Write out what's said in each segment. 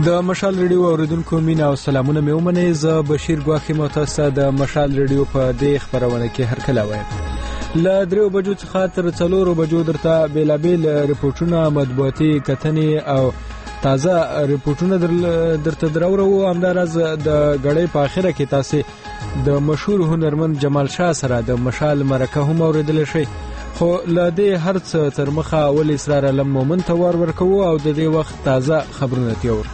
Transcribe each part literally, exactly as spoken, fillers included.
د مشال ریډیو اوریدونکو مینا او سلامونه مې ومنئ. زه بشیر ګواخي متاسه د مشال ریډیو په دې خبرونه کې هرکله وایم. له دریو بجو څخه تر څلورو بجو درته بیلابیل ریپورتونه، مطبوعاتي کتنې او تازه ریپورتونه درته دراوړو. همداراز د غړې په اخره کې تاسو د مشهور هنرمند جمال شاه سره د مشال مرکه هم اوریدل شئ. خو له دې هر څه تر مخه ول اسرار علم مومن ته ور ورکوو او د دې وخت تازه خبرونه تیور.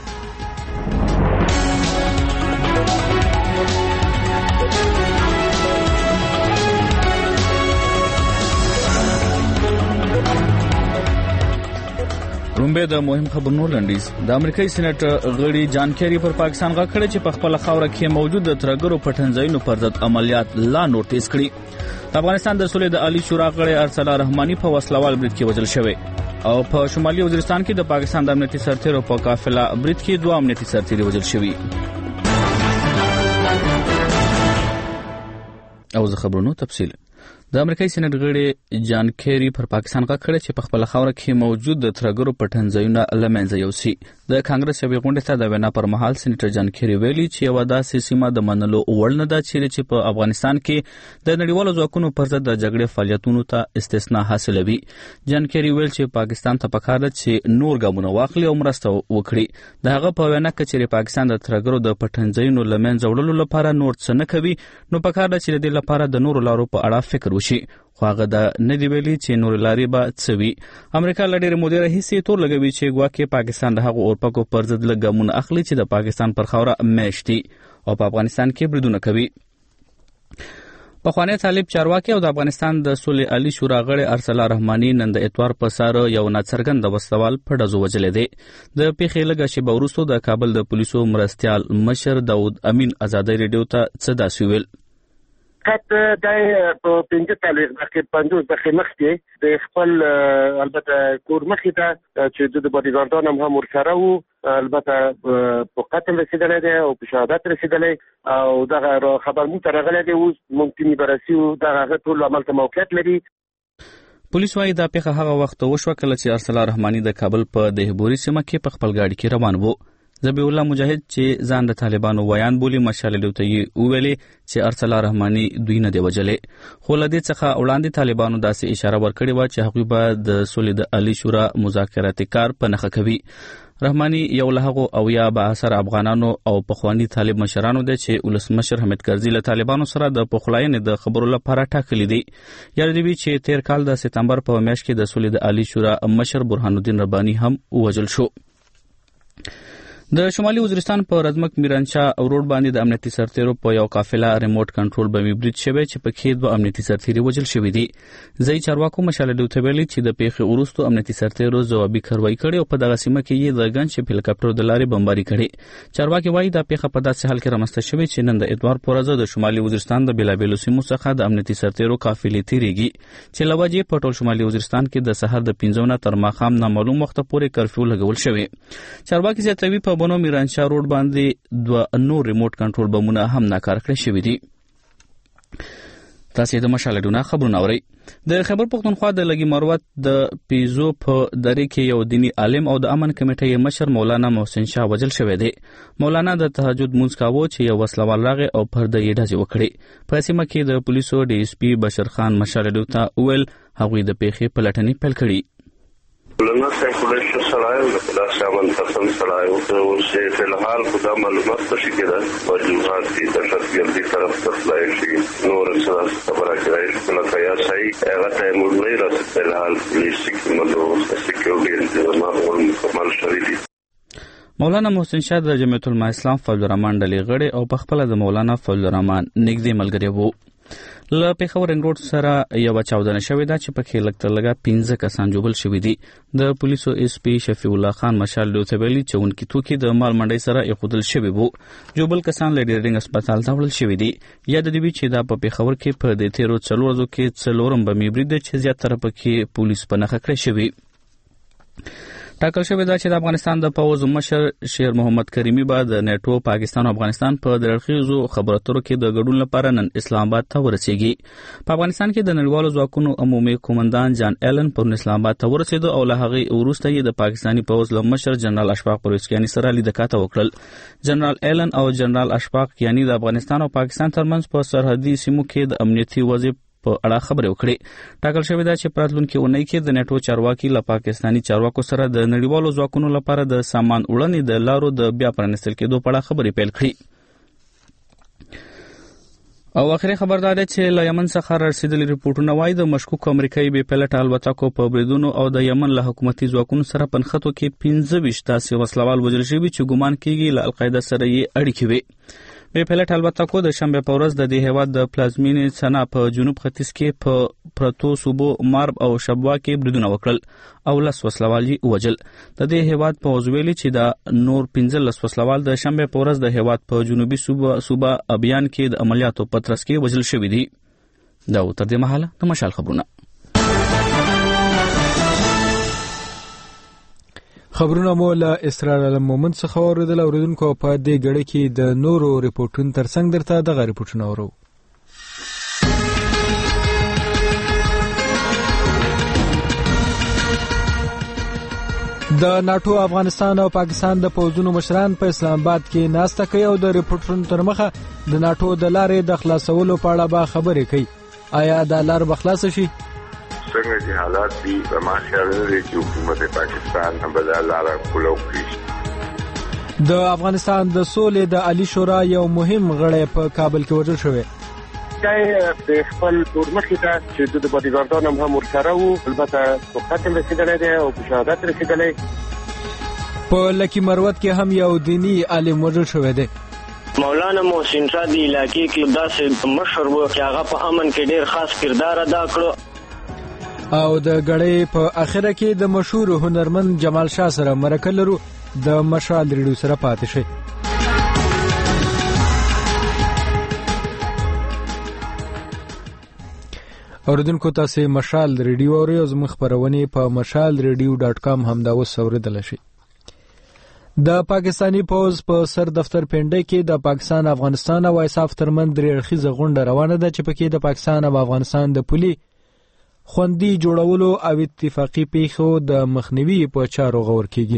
رومبه د مهم خبرونو لنډیز. د امریکایي سېنات غړي جان کیری پر پاکستان غاکړه چې په خپل خاوره کې موجود د ترګرو پټنځایونو پر ضد عملیات لا نور تیز کړي. د افغانستان د سولې د عالی شورا غړي ارسلا رحماني په وسلوال برید کې وژل شوی او په شمالي وزیرستان کې د پاکستان د امنیتي سرتیرو په قافله برید کې دوه امنیتي سرتیري وژل شوی. او زه خبرونو تفصیل. د امریکایي سېنات غړي جان کیری پر پاکستان غاکړه چې په خپل خاوره کې موجود د ترګرو پټنځایونه لمنځه یوسي. د کانګرس یوې غونډې ته د وینا پر مهال سېنیټر جان کیری ویلي چې یو داسې سیمه د منلو وړ نه ده چې په افغانستان کې د نړیوالو ځواکونو پر ضد د جګړې فعالیتونو ته استثناء حاصلوي. جان کیری ویل چې پاکستان ته پکار ده چې نور ګامونه واخلي او مرسته وکړي. د هغه په وینا کې چې پاکستان د ترګرو د پټنځایونو لمنځه وړلو لپاره نور څه نه کوي، نو پکار ده چې د دې لپاره د نورو لارو په اړه فکر وشي. خو هغه د ندی ویلي چې نور لاري به څوي. امریکا لډیر مودې راهیسې تور لګوي چې ګواکې پاکستان د هغو اورپکو پر ضد لګامونه اخلي چې د پاکستان پر خاوره میشتي او په افغانستان کې بریدونه کوي. پخوانی طالب چارواکي او د افغانستان د سولې عالی شورا غړي ارسلا رحماني نن د اتوار په سار یو ناڅرګند وسوال په ډزو وجلې دي. د پیښې لږه شیبه وروسته د کابل د پولیسو مرستیال مشر داود امین ازادي ریډیو ته څه داسې ویل. کته د په پنځه تاریخ د پنځوس دقیقې مخکې د خپل البته کور مخې ته چې د باډیګارډان هم ورسره وو، البته په قتل رسیدلی دی او په شهادت رسیدلی او دغه خبر مونږ ته راغلی دی. اوس ممکني بررسي او دغه ټول عمل ته موقعیت لري. پولیس وايي دا پیښه هغه وخت وشوه کله چې ارسلا رحماني د کابل په دهبوري سیمه کې په خپل ګاډي کې روان وو. ذبیح الله مجاهد چې ځان د طالبانو ویان بولی مشال ریډیو ته یې وویلې چې ارسلا رحماني دوی نه دی وجلې. خو له دې څخه وړاندې طالبانو داسې اشاره ورکړې وه چې هغوی به د سولې د عالی شورا مذاکراتي کار په نښه کوي. رحماني یو له هغو اویا بااثره افغانانو او پخواني طالب مشرانو دی چې ولسمشر حامد کرزي له طالبانو سره د پخلاینې د خبرو لپاره ټاکلي دي. یاد دی چې تیر کال د سپتمبر په میاشت کې د سولې د عالی شورا مشر برهان الدین رباني هم ووژل شو. د شمالي وزیرستان په رزمک میرانشاه روډ باندې د امنیتي سرتیرو په یو قافله ریموټ کنټرول بمي برید شوی چې پکې دوه امنیتي سرتیري وژل شوي دي. ځایي چارواکو مشال ریډیو ته ویلي چې د پیښې وروسته امنیتي سرتیرو ځوابي کاروایي کړې او په دغه سیمه کې یې د ګنشپ هلیکاپټر د لارې بمباري کړې. چارواکي وایي دا پیښه په داسې حال کې رامنځته شوې چې نن د اتوار په ورځ د شمالي وزیرستان د بیلابیلو سیمو څخه د امنیتي سرتیرو قافلې تیریږي چې له وجې په ټول شمالي وزیرستان کې د سحر د پنځو نه تر ماښام نامعلوم وخته پورې کرفیو لګول شوی. چارواکي زیاتوي په بنو میرانشاه باندې دوه نور ریموټ کنټرول بمونه هم ناکار کړی شوي دي. تاسو د مشال ریډیو خبرونه اورئ. د خیبر پختونخوا د لګي مروت د پیزو په درې کې یو دینی عالم او د امن کمیټې مشر مولانا محسن شاه وژل شوی دی. مولانا د تهجد مونځ کاوه چې یو وسلوال راغی او پرده یې ډزې وکړې. په سیمه کې د پولیسو ډي اس پي بشر خان مشال ریډیو ته وویل هغوی د پیښې پلټنې پیل کړي. مولانا صاحب پولیس سره د خلاص امن تاسو سره او چې په الحال خدا معلومات تشکیل کړه او جوړات دي د شخصیتي طرف ته تلای شي نور څه خبره کوي چې نو یا صحیح هغه ته موږ نه راځي په الحال پولیس کې موږ سکیورټي انتظامات مکمل شوي دي. مولانا محسن شاه د جمعیت العلماء اسلام فضل الرحمن ډلې غړی او په خپل د مولانا فضل الرحمن نږدې ملګری وو. له پیښور رنګ روډ سره یو چاودنه شوې ده چې پکې لږ تر لږه پنځه کسان جوړل شوي دي. د پولیسو اس پی شفیع الله خان مشال ډیو ته ویلي چې اونکي توکي د مال منډۍ سره یخودل شوي وو. جوړل کسان له ډیرنګ هسپتال ته وړل شوي دي. یاد دی چې دا په پیښور کې په د تیرو څلور ورځو کې څلورم بمي برید چې زیاتره پکې پولیس په نښه کړی شوی. ټاکل شوې ده چې د افغانستان د پوځ مشر شیر محمد کریمي به د نیټو پاکستان او افغانستان په درخیزو خبرو اترو کې د ګډون لپاره نن اسلام آباد ته ورسیږي. په افغانستان کې د نړیوالو ځواکونو عمومي قومندان جان ایلن پر اسلام آباد ته ورسېد او له هغې وروسته یې د پاکستاني پوځ له مشر جنرال اشفاق پرویز کیانی سره لیدکاته وکړل. جنرال ایلن او جنرال اشفاق کیانی د افغانستان او پاکستان ترمنځ په سرحدي سیمو کې د امنیتي وضع په اړه خبرې وکړې. ټاکل شوې ده چې په راتلونکي اونۍ کې د نیټو چارواکي له پاکستاني چارواکو سره د نړیوالو ځواکونو لپاره د سامان وړلنې د لارو د بیا پرانیستل کېدو په اړه خبرې پیل کړي. او اخري خبر دا ده چې له یمن څخه رسیدلي ریپورتونه وایي د مشکوک امریکایي بې پیلوټه الوتکو په بریدونو او د یمن له حکومتي ځواکونو سره په نښتو کې پنځه ویشت داسې وسلوال وژل شوي چې ګمان کېږي له القاعده سره یې اړیکې وي. بې پیلوټه الوتکو د شنبې په ورځ د دې هېواد د پلازمینې سنا په جنوب ختیځ کې په پرتو صوبو مارب او شبوا کې بریدونه وکړل او لس وسلوال یې وژل. د دې هېواد پوځ ویلي چې د نور پنځلس وسلوال د شنبې په ورځ د هېواد په جنوبي صوبه صوبه ابیان کې د عملیاتو په ترڅ کې وژل شوي دي. دا تر دې مهاله د مشال خبرونه. خبرونه مو له اسرار المومن څخه اوریدل. اوریدونکو په دې غړي کې د نورو ریپورتونو ترڅنګ درته دغه ریپورتونه اورو. د ناتو افغانستان او پاکستان د پوځونو مشران په اسلام آباد کې ناسته کوي او د ریپورتونو تر مخه د ناتو د لارې د خلاصولو په اړه به خبرې کوي. آیا دا لار به خلاص شي؟ څنګه چې حالات دي زما خیال دی چې حکومت پاکستان هم به دا لاره کولو کړي. د افغانستان د سولې د عالی شورا یو مهم غړی په کابل کې وژل شوی. د خپل تورمخې ته چې د بادیګاردان هم هم ورسره وو، البته په قتل رسېدلی دی او په شهادت رسېدلی. په لکي مروت کې هم یو دیني عالم وژل شوی دی. مولانا محسن صاحب علاقې کې داسې مشر و چې هغه په امن کې ډېر خاص کردار ادا کړو. او د غړې په اخره کې د مشهور هنرمند جمال شاه سره مرکه لرو. د مشال ریډیو سره پاتې شي. اوریدونکو تاسو مشال ریډیو اورئ او زموږ خبرونه په مشال ریډیو ډاټ کام هم دا اوس اوریدل شي. د پاکستانی پوز په سر دفتر پنډه کې د پاکستان افغانستان او ایساف ترمن درې اړخیزه غونډه روانه ده چې پکې د پاکستان او افغانستان د پولي خوندي جوړولو او اتفاقی پیښو د مخنیوي په چارو غور کیږي.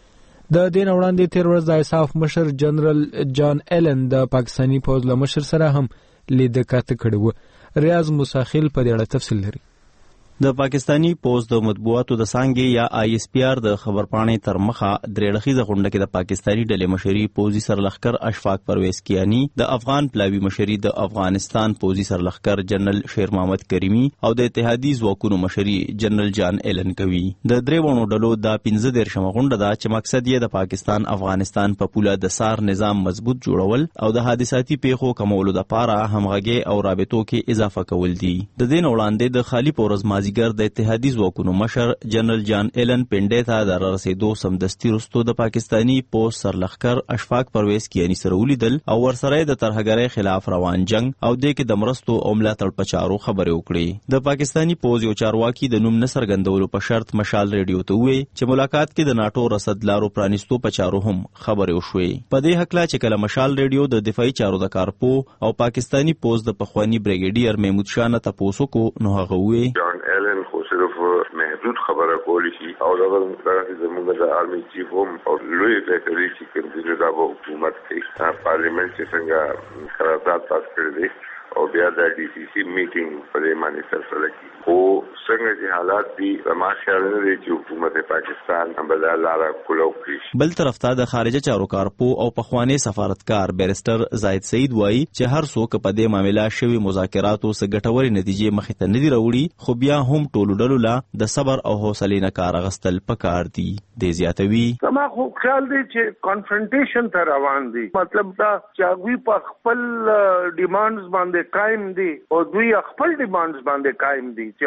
د دین وړاندې تیر ورځ د ایساف مشر جنرال جان ایلن د پاکستانی پوز له مشر سره هم لیدکاته کړې و. ریاض مساخیل په دې اړه تفصیل لري. د پاکستانی پوز د مطبوعاتو د څانګې یا آی اس پی آر د خبرپاڼې تر مخه درې اړخیزه غونډه کې د پاکستانی ډلې مشري پوزي سرلښکر اشفاق پرویز کیانی، د افغان پلاوی مشري د افغانستان پوزي سرلښکر جنرال شیر محمد کریمي او د اتحادی ځواکونو مشري جنرال جان ایلن کوي. د درې وړو ډلو دا پنځه دیرشمه غونډه ده چې مقصد یې د پاکستان افغانستان په پوله د سار نظام مضبوط جوړول او د حادثاتي پیښو کمولو لپاره همغږي او رابطو کې اضافه کول دي. د دین وړاندې د خالی پورز مازیګر د اتحادی ځواکونو مشر جنرال جان ایلن پنډې ته د رسیدو سمدستي وروسته د پاکستانی پوز سرلښکر اشفاق پرویز کیانی سره ولیدل او ورسره د ترهګرۍ خلاف روان جنگ او د کې د مرستو او ملاتړ په چارو خبرې وکړې. د پاکستانی پوز یو چارواکي د نوم نصر غندولو په شرط مشال ریډیو ته وویل چې ملاقات کې د ناتو رصد لارو پرانیستو په چارو هم خبرې وشوې. په دې حق لا چې کله مشال ریډیو د دفاعي چارو د کارپو او پاکستانی پوز د پخوانی بریګیډیر محمود شاه نه تاسو کو نو هغه وویل خو صرف محدود خبره کولی شي او دغه دغه زموږ د آرمي چیف هم او لوی فیصلې چې کوم دي دا به حکومت کوي. پارلیمنت چې څنګه قرارداد پاس کړی دی او بیا د ډي سي سي میټینګ په دې باندې سره کوي. خو څنګه چې حالات دي زما خیال دی چې حکومت پاکستان هم به دا لاره کولو کړي. بل طرف ته د خارجه چارو کارپو او پخوانی سفارتکار بیرستر زاید سعید وایي چې هر څوک په دې معاملې شوی مذاکراتو څخه ګټوري نتیجې مخې ته نه دي راوړي، خو بیا هم ټولو ډلو لا د صبر او حوصلې نه کار اخیستل پکار دي. د زیاتوي زما خو خیال دی چې کانفرنټیشن ته روان دي. مطلب دا چې دوی په خپل ډیمانډز باندې قائم دي او دوی خپل ډیمانډز باندې قائم دي چې اپالوجي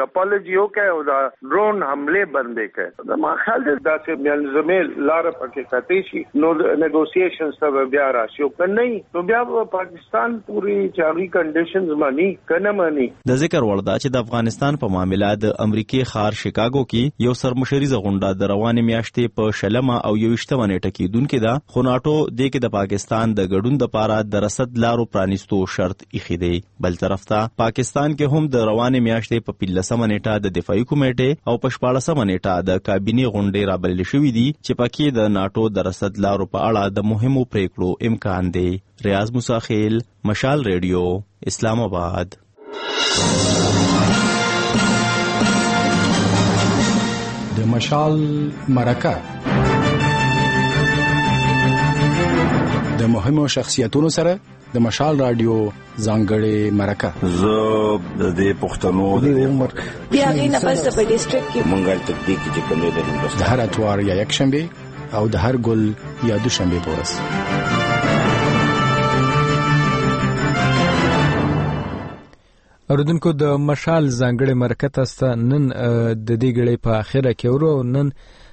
یو کې او دا ډرون حمله باندې کې ما خیال دی دا چې ملزمه لار پکې کټی شي نو نیګوسییشنز ته بیا راشي او کنه نو بیا پاکستان پوری چاري کنډیشنز مانی کنه مانی د ذکر وړ دا چې د افغانستان په معاملې د امریکای خار شیکاګو کې یو سرمشري غونډه د روانې میاشتې په شلمه او یوشتمه نیټه کې دونکو دا خو ناټو د کې د پاکستان د ګډون د پاره د رصد لارو پرانیستو شرط ایښی دی. بل طرف ته پاکستان کې هم د روانې میاشتې په پنځلسمه نیټه د دفاعي کمیټې او په شپاړسمه نیټه د کابینې غونډې رابلل شوې دي چې پکې د ناټو د رصد لارو په اړه د مهمو پریکړو امکان دی. ریاض موسیخیل، مشال ریډیو، اسلام آباد. د مشال مرکه د مهمو شخصیتونو سره د مشال رادیو ځانګړې مرکه. زه د دې پښتنو د عمر بیا غینه پس په ډیسټریکټ کې مونږه تدقیق چې کومه د هندوستان د هر اتوار یا یک شنبه او د هر ګل یا دوشنبه په ورځ. اوردونکو د مشال ځانګړې مرکه تاسو نن د دې غړې په اخره کې ورو نن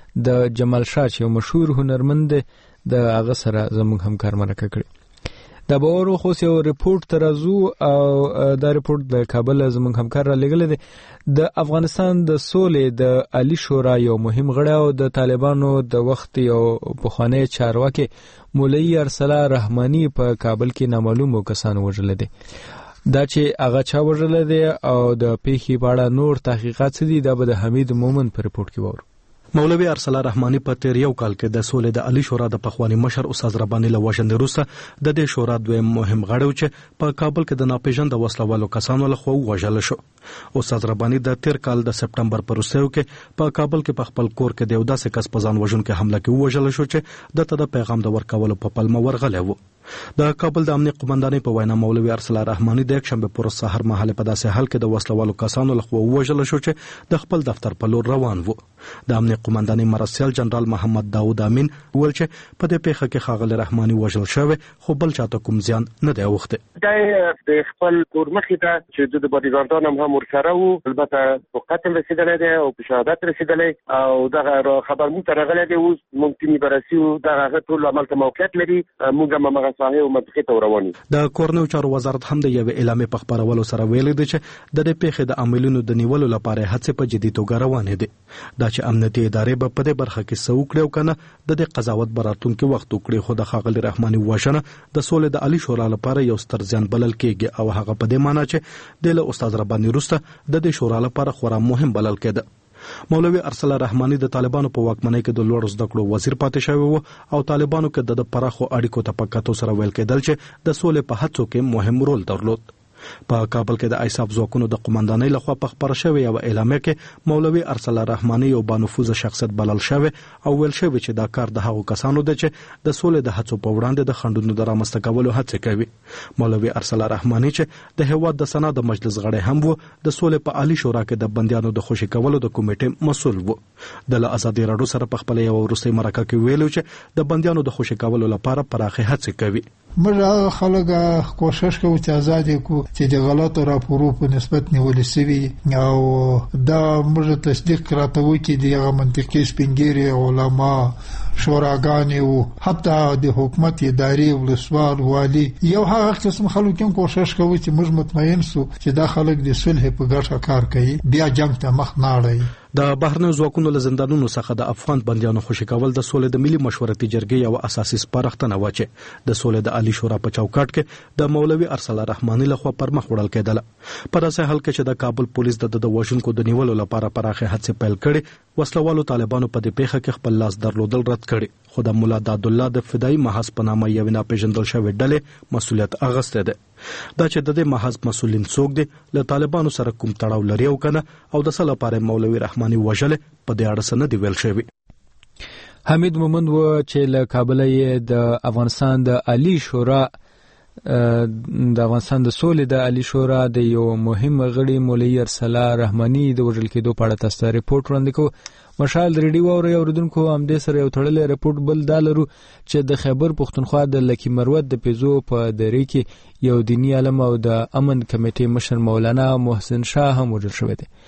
د جمال شاه چې مشهور هنرمند د هغه سره زموږ همکار مرکه کړی. د باورو خو یو ریپورت ترازو او دا ریپورت د کابل زموږ همکار را لګل دي. د افغانستان د سولې د عالی شورا یو مهم غړی او د طالبانو د وخت یو پخوانی چارواکي مولوی ارسلا رحمانی په کابل کې نامعلوم کسان وژل دي. دا چې هغه چا وژل دي او د پیښې په اړه نور تحقیقات څه دي دا به د حمید مومن په ریپورت کې وورو. مولوی ارسلا رحمانی په تیر یو کال کې د سولې د عالی شورا د پخوانی مشر استاد ربانی له وژنې وروسته د دې شورا دویم مهم غړی چې په کابل کې د ناپېژاندو وسلوالو کسانو لخوا وژل شو. استاد ربانی د تیر کال د سپټمبر پر وروستیو کې په کابل کې په خپل کور کې د یو داسې کس په ځان وژونکې حمله کې وژل شو چې د ته د پیغام د ورکولو په پلمه ورغلی و. د کابل د امنیه قومندانۍ په وینا مولوی ارسلا رحمانی د یک شنبه پر سحر مهال په داسې حال کې د وسلوالو کسانو لخوا وژل شو چې د خپل دفتر په لور روان و. د امنیه قومندانۍ مرستیال جنرال محمد داوود امین ول چې په دې پیښه کې خاغلی رحمانی وژل شوی خو بل چاته کوم زیان نه دی اوښتی. د خپل کور مخې ته چې د باډیګارډانو هم ورسره وو البته په قتل رسیدلی دی او په شهادت رسیدلی او دغه خبر مو ته راغلی دی. اوس مونږ ټیمي بررسي و دغه ټول عمل ته موقعیت لري مونږ هم همغه ساحې او منطقې ته روان یو. د کورنیو چارو وزارت هم د یوې اعلامیې په خپرولو سره ویلي دی چې د دې پیښې د عاملینو د نیولو لپاره هڅې په جدي توګه روانې دي. دا چې امنیتي ادارې به په دې برخه کې څه وکړي او که نه د دې قضاوت به راتلونکي وخت وکړي. خو د ښاغلي رحماني وژنه د سولې د عالي شورا لپاره یو ستر زیان بلل کېږي او هغه په دې معنی چې د له استاد رباني وروسته د دې شورا لپاره خورا مهم بلل کېده. مولوی ارسلا رحمانی د طالبانو په واکمنۍ کې د لوړو زده کړو وزیر پاتې شوی و او طالبانو کې د پراخو اړیکو ته په کتو سره ویل کېدل چې د سولې په هڅو کې مهم رول درلود. په کابل کې د ایساف ځواکونو د قومندانۍ لخوا په خبره شوې یو اعلامیه کې مولوی ارسلا رحمانی یو بانفوذ شخصیت بلل شوی او ویل شوی چې دا کار د هغو کسانو دی چې د سولې د هڅو په وړاندې د خنډونو د رامنځته کولو هڅې کوي. مولوی ارسلا رحمانی چې د هیواد د سنا د مجلس غړی هم و د سولې په عالی شورا کې د بندیانو د خوشي کولو د کمیټې مسؤل و. د ازادي راډیو سره په خپل یو وروستي مرکه کې ویلو چې د بندیانو د خوشي کولو لپاره پراخه هڅې کوي. موږ خلک کوشش کوو چې آزادي کو چې د غلطو راپورو په نسبت نیول شوی او دا موږ تصدیق راته وکړي چې د منطقي سپینګیري علما شوراګانې او حتی د حکومت ادارې ولسوال والی یو هغه قسم خلک هم کوشش کوي چې موږ مطمئن سو چې دا خلک د صلح په ګټه کار کوي بیا جنگ ته مخ نه اړوي. د بهرنیو ځواکونو له زندانونو څخه د افغان بندیانو خوشي کول د سولې د ملي مشورتي جرګې یو اساسي سپارښتنه و چې د سولې د عالی شورا په چوکاټ کې د مولوی ارسلا رحمانی لخوا پر مخ وړل کېدل. په داسې حال کې چې د کابل پولیس د د وژونکو د نیولو لپاره پراخه هڅې پیل کړې وسلوالو طالبانو په دې پیښه کې خپل لاس درلودل رد کړي. خو د مولا داد الله د فدایي محض په نامه یو ناپېژندل شوی ډلې مسؤلیت اخیستی دی. دا چې د دې محض مسؤلین څوک دي له طالبانو سره کوم تړاو لري او کنه او د څه لپاره مولوی رحمانی وژل په دې اړه څه نه دی ویل شوی. حمید مومند و چې له کابل یې د افغانستان د عالی شورا د افغانستان د سولې د عالی شورا د یو مهم غړي مولوی ارسلا رحمانی د وژل کېدو په اړه تاسو ته ریپورت وړاندې کوو. مشال ریډیو او اوریدونکو هم دې سره یو تړلې ریپورت بل دالرو چې د خیبر پښتونخوا د لکی مروت د پیزو په درې کې یو دینی عالم او د امن کمیټې مشر مولانا محسن شاه هم وژل شوی دی.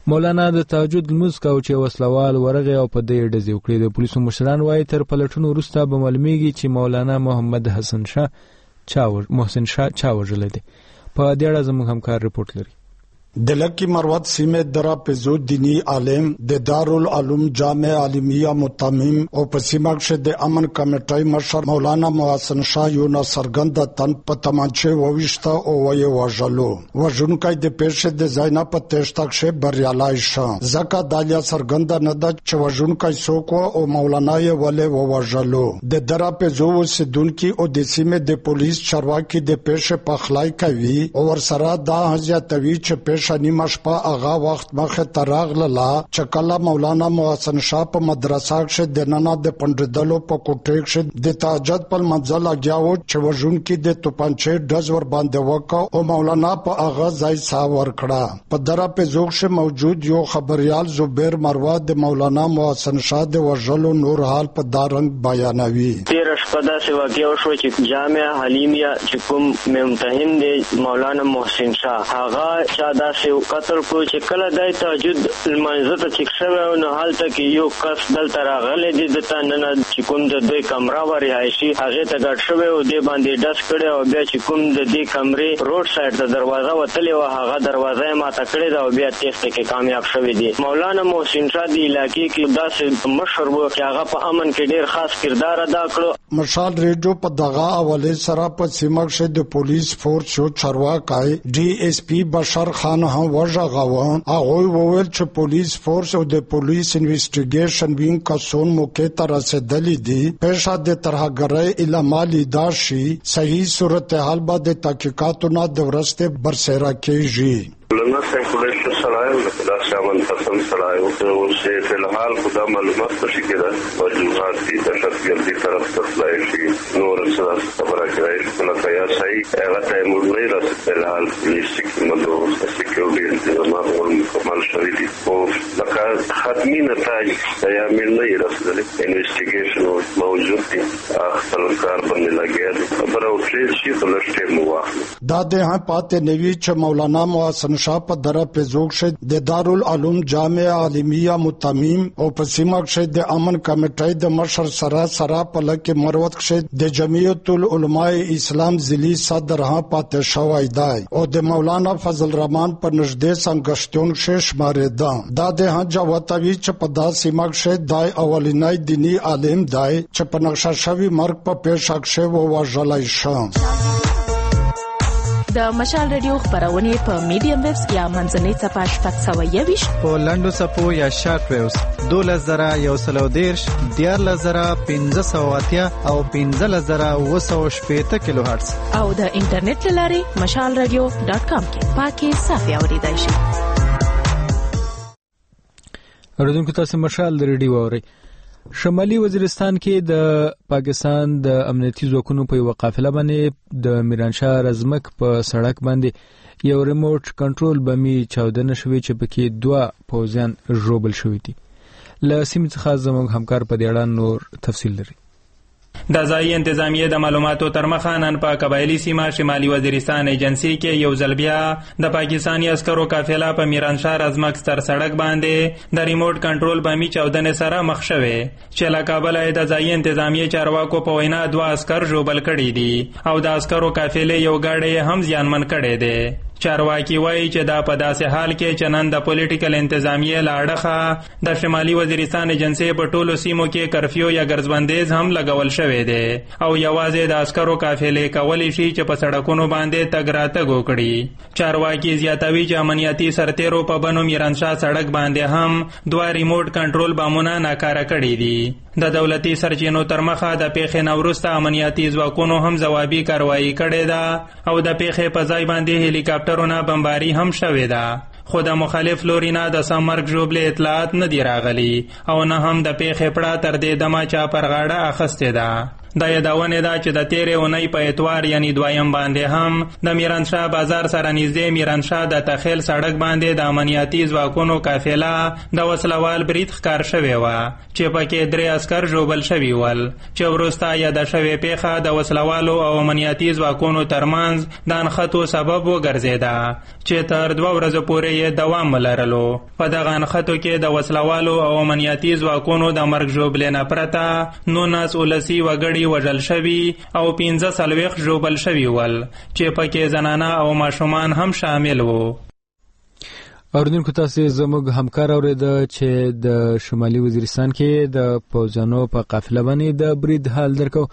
مولانا د تهجد لمونځ کاوه چې وسلوال ورغی او په دې ډزې وکړې. د پولیسو مشران وایي تر پلټونو وروسته به معلومیږي چې مولانا محمد حسن شاه چا محسن شاه چا وژلی دی. په دې اړه زموږ همکار رپورټ لري. د لکی مروت سیمه درا پزو دینی عالم د دارالعلوم جامع عالمیه متمم او په سیمه کې د امن کمیټې مشر مولانا محسن شاه یو نا سرګند تن په تمانچه وويشتا او وی وژلو وژونکای د پیښې د زینا په تشتاک شه بریالای شه زکه دالیا سرګند نه د چوژونکای سوکو او مولانا یې ولې وژلو. د درا پزو سدونکو او د سیمه د پولیس چارواکي د پیښې په خلای کوي او ورسره دا حاجتوي چې شنیمه شپه هغه وخت مخه تراغله چکلا مولانا محسن شاه په مدرسه کې د ننا د پنددلو په کوټه کې د تهجد په منځل اگیاو چې وژون کې د توپانچه ډز ور باندې وکاو او مولانا په هغه ځای سا ور کړه. په درا په زوښ موجود یو خبريال زبیر مروه د مولانا محسن شاه د وژلو نور حال په دارنګ بیانوي. تیر شپه دا سی واقعو شو چې جامع حلیمیه چې کوم ممتحن دی مولانا محسن شاه هغه چا دا سی قتل کو چې کله دای تهجد المنزه ته چک شوی نو حالته کې یو کس دلته راغلی دی د تننه چې کوم د دوی کمره و رهایشي هغه ته ګډ شوی او دی باندې ډس کړي او بیا چې کوم د دې کمرې روډ سایډ ته دروازه وتلې و هغه دروازه یې ماته کړې ده او بیا تیښته کې کامیاب شوی دی. مولانا محسن شاه دی علاقې کې داسې مشر و چې هغه په امن کې ډیر خاص کردار ادا کړو. مشال ریډیو په دغه حواله سره په سیمه کې د پولیس فورس شو چارواکي ډي اس پی بشر خان هم وژغاوه. هغه وویل چې پولیس فورس او د پولیس انویسټیګیشن وینګ کسون موقع ته رسیدلی دي. پېښه د ترهګرۍ علمالی داشي صحیح صورتحال به د تحقیقاتو نه د ورسته برسېره کیږي. لنا سیکولیشن سړایو دا شامل قسم سړایو او چې په الحال خدا معلومات نشي کېده وجوهات دي د شخصیتي طرف ته تلای شي نور څه خبره کوي چې نو کیا صحیح هغه ته موږ نه راځي په الحال پولیس کې موږ سکیورټي انتظامات او مکمل شوي دي او لکه ختمي نتایج یا مل نه رسېدلي انویسټیګیشن موجود دي خپل کار باندې لګیا خبره او چې شي تلشته مو واخلو. دا ده پاتې نوی چې مولانا محسن شاه په دره په زوګ شه د دارالعلوم جامع عالمیه متمم او په سیمه کې د امن کمیټې د مشر سره سره په لکه مروت کې د جمعیت العلماء اسلام ذلی صدر ها پاتې شوی دی او د مولانا فضل الرحمن په نږدې څنګهشتون کې شمارې ده. دا د هجا وتوی چې په داسې سیمه کې دای اولینای دینی عالم دی چې په نقشه شوی مرګ په پیښه کې و وژلای شو. د مشال ریډیو خبرونه په میډیم ویوز یا منځنۍ صفحه شپږ سوه یوویشت په لنډو صفحو یا شارټ ویوز دولس زره یو سلو دیرش دیارلس زره پنځه سوه اتیا او پنځلس زره اوه سوه شپېته کیلو هرتز او د انټرنیټ له لارې مشال ریډیو ډاټ کام کې پاکي صافي اورېدای شي. اوریدونکو تاسو مشال ریډیو اورئ. شمالي وزیرستان کې د پاکستان د امنیتي ځواکونو په یو قافله باندې د میرانشاه رزمک په سړک باندې یو ریموټ کنټرول بمي چاودنه شوې چې پکې دوه پوځیان ژوبل شوي دي. له سیمې څخه زموږ همکار په دې اړه نور تفصیل لري. د ځایي انتظامیې د معلوماتو تر مخه نن په قبایلي سیمه شمالي وزیرستان ایجنسي کې یو ځل بیا د پاکستاني عسکرو قافله په میرانشاه رزمک ستر سړک باندې د ریموټ کنټرول بمي چاودنې سره مخ شوې چې له کابله د ځایي انتظامیې چارواکو په وینا دوه عسکر ژوبل کړي دي او د عسکرو قافلې یو ګاډی هم زیانمن کړی دی. چارواکي وایي چې دا په داسې حال کې چې نن د پولیټیکل انتظامیې له اړخه د شمالي وزیرستان ایجنسي په ټولو سیمو کې کرفیو یا ګرځبندیز هم لګول شوی دی او یوازې د عسکرو قافلې کولی شي چې په سړکونو باندې تګ راتګ وکړي. چارواکي زیاتوي چې امنیتي سرتیرو په بنو میرانشاه سړک باندې هم دوه ریموټ کنټرول بمونه ناکاره کړي دي. د دولتي سرچینو تر مخه د پیښې نه وروسته امنیتي ځواکونو هم ځوابي کاروایي کړې ده او د پیښې په ځای باندې هلیکاپټرونه بمباري هم شوې ده خو د مخالف لوري نه د سم مرګ ژوبلې اطلاعات نه دي راغلي او نه هم د پیښې پړه تر دې دمه چا پر غاړه اخیستې ده. د یادونه ده چې د تیرې اونۍ په اتوار یعنی دویم باندې هم د میرانشاه بازار سره نږدې میرانشاه د تخیل سړک باندې د امنیتي ځواکونو قافله د وسلوال برید ښکار شوې وه چې پکې درې عسکر ژوبل شوي ول چې وروسته یاده شوې پیښه د وسلوالو او امنیتي ځواکونو ترمنځ د انخطو سبب وګرځېده چې تر دوه ورځې پورې یې دوام ولرلو. په دغه انخطو کې د وسلوالو او امنیتي ځواکونو د مرګ ژوبلې نه پرته نولس ولسي وګړي وژل شوي او پنځه څلوېښت ژوبل شوي ول چې پکې زنانه او ماشومان هم شامل وو. اوریدونکو تاسو زموږ همکار اورېده چې د شمالي وزیرستان کې د پوځیانو په قافله باندې د برید حال درکو.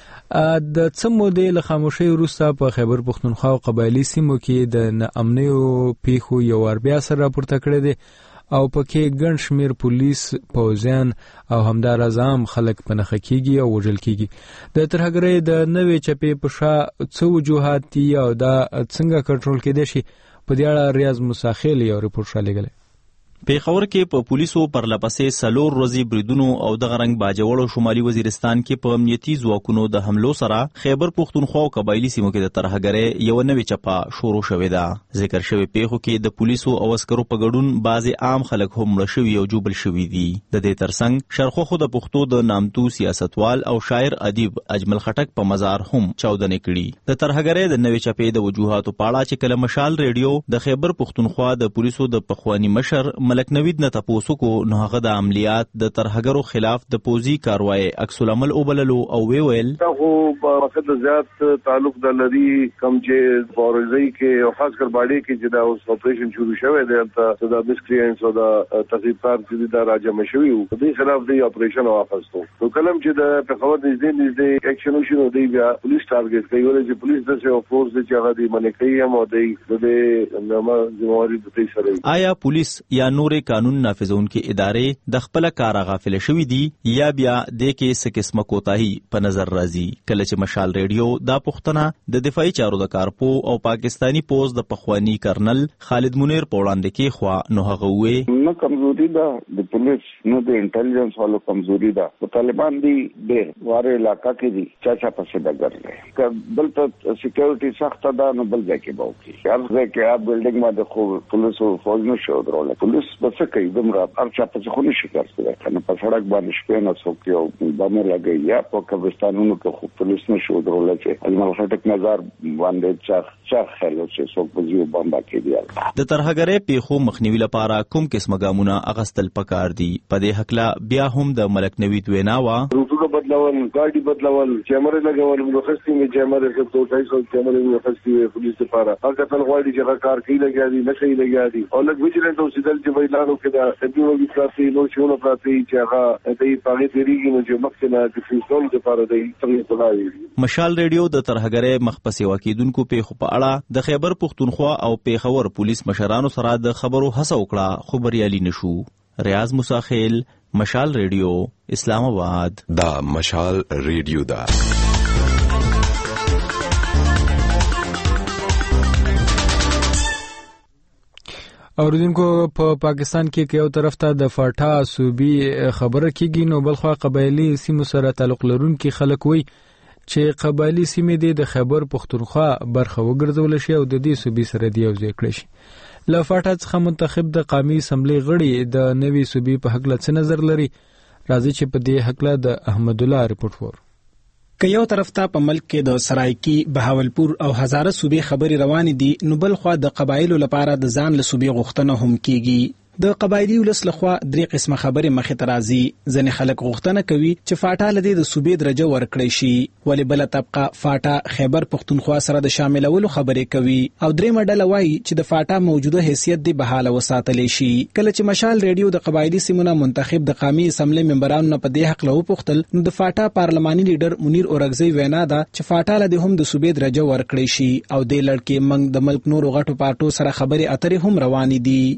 د څه مودې له خاموشۍ وروسته په خیبر پښتونخوا او قبایلي سیمو کې د ناامنیو پیښو یو وار بیا سر راپورته کړی دی او پکې ګڼ شمېر پولیس پوځیان او همداراز عام خلک په نښه کېږي او وژل کېږي. د ترهګرۍ د نوې چپې په شا څه وجوهات دي او دا څنګه کنټرول کېدای شي؟ په دې اړه ریاض موساخیل یو ریپورټ رالیږلی. پیښور کې په پولیسو پرلپسې څلور ورځې بریدونو او دغه رنګ باجوړ شمالي وزیرستان کې په امنیتي ځواکونو د حملو سره خیبر پښتونخوا او قبایلي سیمو کې د ترهګرۍ یو نوې چپه شروع شوې ده. ذکر شوی پیښو کې د پولیسو او عسکرو په ګډون بعضې عام خلک هم مړه شوي او جوبل شوي دي. د دې ترڅنګ شرخوخو د پښتو د نامتو سیاستوال او شاعر ادیب اجمل خټک په مزار هم چاودنې کړي. د ترهګرۍ د نوې چپې د وجوهاتو په اړه چې کله مشال ریډیو د خیبر پښتونخوا د پولیسو د پخوانی مشر ملک نوید نه تاسو کو نو هغه د عملیات د ترهګرو خلاف د پوزي کاروای عکس العمل وبللو او وی ویل خو په وخت زیات تعلق د لري کم چې فورزي کې او خاص کر باډي کې چې دا اوس اپریشن شروع شوی دی ته د مسکرینس او د تخریبات چې د راجه مشوي او د خلاف دی اپریشن واپسته نو کلم چې د پیښور نږدې نږدې اکشن شروع دی بیا پولیس ټارګټ کوي ولې چې پولیس د سیو فورس د چا غدي منې کوي هم او دی د نامه ذمہواری د دې سره. آیا پولیس یا نور قانون نافذونکو ادارې د خپل کار غافل شوې دي یا بیا د کې څه قسمه کوتاهي په نظر راځي؟ کله چې مشال ریډیو دا پښتنه د دفاعي چارو د کارپو او پاکستانی پوز د پخوانی کرنل خالد منیر په وړاندې کې خوا نو هغه وې نو کمزوري ده د پولیس نو د انټيليجنس والو کمزوري ده. طالبان دي ډېر واره علاقہ کې دي چا چا پسې دګر لري بل ته سکیورټي سخت ده نو بل ځای کې باوکی هر ځای کې اپ بلډینګ باندې خو پولیس او فوج نو شو درول پولیس بس کوي دمرا ارچا پسې خو نشي کارته کنه په سړک باندې شپه نه څوک یو بمر لګي یا په قبرستانونو کې خو پولیس نو شو درول چې اجمل خټک نظر باندې چا چا خلک چې څوک په یو بمبا کې دی. د ترهګرۍ پیښو مخنیوي لپاره کوم قسمه ګامونه اغستل پکار دي؟ په دې حق لا بیا هم د ملک نوید وینا وا روټونه بدلول ګاډي بدلول کیمرې لګول مخستي می کیمرې څه دوه ځای څو کیمرې مخستي پولیس لپاره هغه تل غواړي چې کار کوي لګیا دي نه کوي لګیا دي او لګ ویجلنت او سیدل چې ویلانو کې دا سټیو پراتی نو شونه پراتی چې هغه دې پاګې تیریږي نو چې مخکنه د فیصل لپاره دی ترې تلایي. مشال ریډیو د ترهګرۍ مخپسې واکیدونکو پیښو په اړه د خیبر پښتونخوا او پیښور پولیس مشرانو سره د خبرو هڅه وکړه خو بریالي نشو. ریاض موساخیل مشال ریډیو اسلام آباد. دا مشال ریډیو دا اوریدونکو په پاکستان کې یو طرف ته د فاټا صوبي خبره کیږي نو بل خوا قبایلی سیمو سره تعلق لرونکي خلک وایي چې قبایلی سیمې د خیبر پښتونخوا برخه وګرځول شي او د دې صوبي سره دی یو ځای کړی شي. له فاټا څخه منتخب د قومي اسمبلی غړي د نوي صوبي په حق له څه نظر لري؟ راځي چې په دې حق له د احمد الله ریپورت وور. که یو طرف ته په ملک کې د سرایکی، بهاولپور او هزاره صوبې خبري روان دي نو بل خوا د قبایلو لپاره د ځان له صوبې غوښتنه هم کیږي. د قبایلی ولس لخوا درې قسمه خبره مخې ته راځي. ځنې خلک غوښتنه کوي چې فاټا لدی د صوبې درجه ورکړي شي ولې بل طبقه فاټا خیبر پښتونخوا سره د شاملولو خبرې کوي او درې مډله وایي چې د فاټا موجوده حیثیت دی بحاله وساتل شي. کله چې مشال ریډیو د قبایلی سیمونو منتخب د قومي اسمبلی ممبرانو په دې حق له وپوښتل نو د فاټا پارلماني لیډر منیر اورګزی وینا ده چې فاټا لدی هم د صوبې درجه ورکړي شي او د لړکې منګ د ملک نورو غټو پارټو سره خبرې اترې هم روانې دي.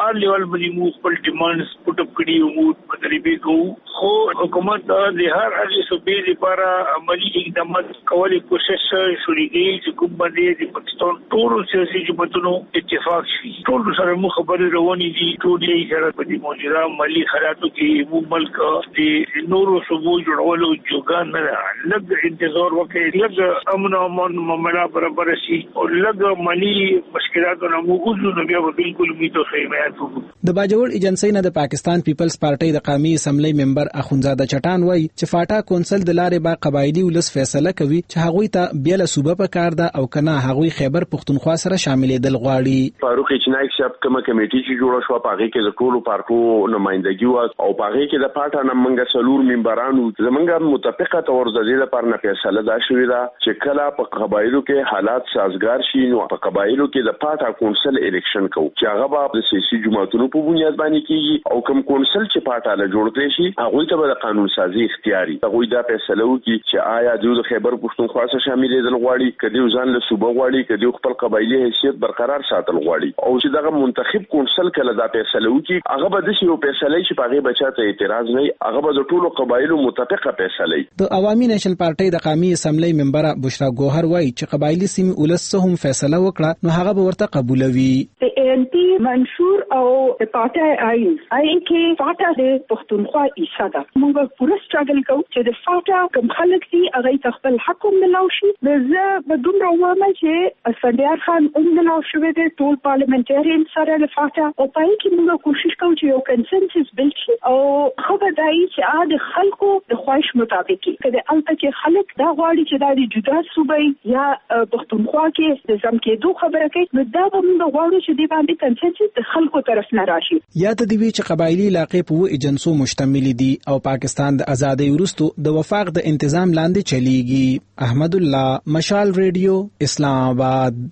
نیشنل لیول باندې مو خپل ډیمانډز پټ اپ کړي او مطالبه کوو خو حکومت د هر هغه صوبې لپاره عملی اقدامات کولای کوشش شروع کړي چې کوم باندې د پاکستان ټول سیاسي جماعتونو اتفاق شي. ټول سره مو خبرې روانې دي ټول یې سره په دې موجوده مالی حالاتو کې مو ملک د نورو صوبو جوړولو جوګان نه لږ انتظار وکړي لږ امن او امان معاملات برابر شي او لږ مالی مشکلاتو نه مو وګورو نو بیا به بالکل میته خیمات وو. د باجوړ ایجنسی نه د پاکستان پیپلز پارټي د قومي اسمبلی ممبر اخونزاده چټان وایي چې فاټا کونسل د لارې با قبایلی ولس فیصله کوي چې هغوی ته بیل صوبه په کار ده او کنه هغوی خیبر پختونخوا سره شاملېدل غواړي. فاروق چنایک صاحب کومه کمیټي چې جوړه شو په هغه کې د ټولو پارټو نمائندګي و او په هغه کې د پاټا نمنګ سلور ممبرانو زمونږه متفقه تور د دې لپاره نه فیصله دا شوې ده چې کله په قبایلو کې حالات سازگار شي نو په قبایلو کې د پاټا کونسل الیکشن کوو چې هغه به د سیاسي جماعتونو په بنیاد باندې کیږي او کوم کونسل چې پاټا له جوړ کړي شي هغه ته به د قانون سازي اختیاري هغه دا فیصله وکړي چې آیا د خیبر پښتونخوا سره شاملېدل غواړي کدی ځان له صوبه غواړي کدی خپل قبایلی حیثیت برقرار ساتل غواړي او چې دغه منتخب کونسل کله دا فیصله وکړي هغه به د یو فیصله چې په هغه بچاته اعتراض نه هغه به د ټولو قبایلو متفقه فیصله. د عوامي نېشنل پارټي د قومي اسمبلی ممبر بشرا ګوهر وایي چې قبایلی سیمې ولس هم فیصله وکړه نو هغه به ورته قبولوي. د اے ان پی منشور او پارټي آئین آئین کې فاټا د پښتونخوا حصہ ده. موږ پوره سټراګل کوو چې د فاټا کوم خلک دي هغه خپل حق ملو شي. زه به دومره وایم چې اسفندیار خان هم ملو شوی دی ټول پارلیمنټریان سره د فاټا او پای کې موږ کوشش کوو چې یو کنسنسس بل شي او خبر دای چې د خلکو د خواهش مطابق کړي البته چې خلک دا غواړي چې دا د جدا صوبې یا پښتونخوا کې د ځم کېدو خبره کوي نو دا به موږ غواړو چې د باندې کنسنسس د خلکو طرف نه راشي. یا ته دی چې قبایلی علاقې په ایجنسو مشتمل دي او پاکستان د ازادۍ وروسته د وفاق د انتظام لاندې چلیږي. احمد الله مشال ریډیو اسلام آباد.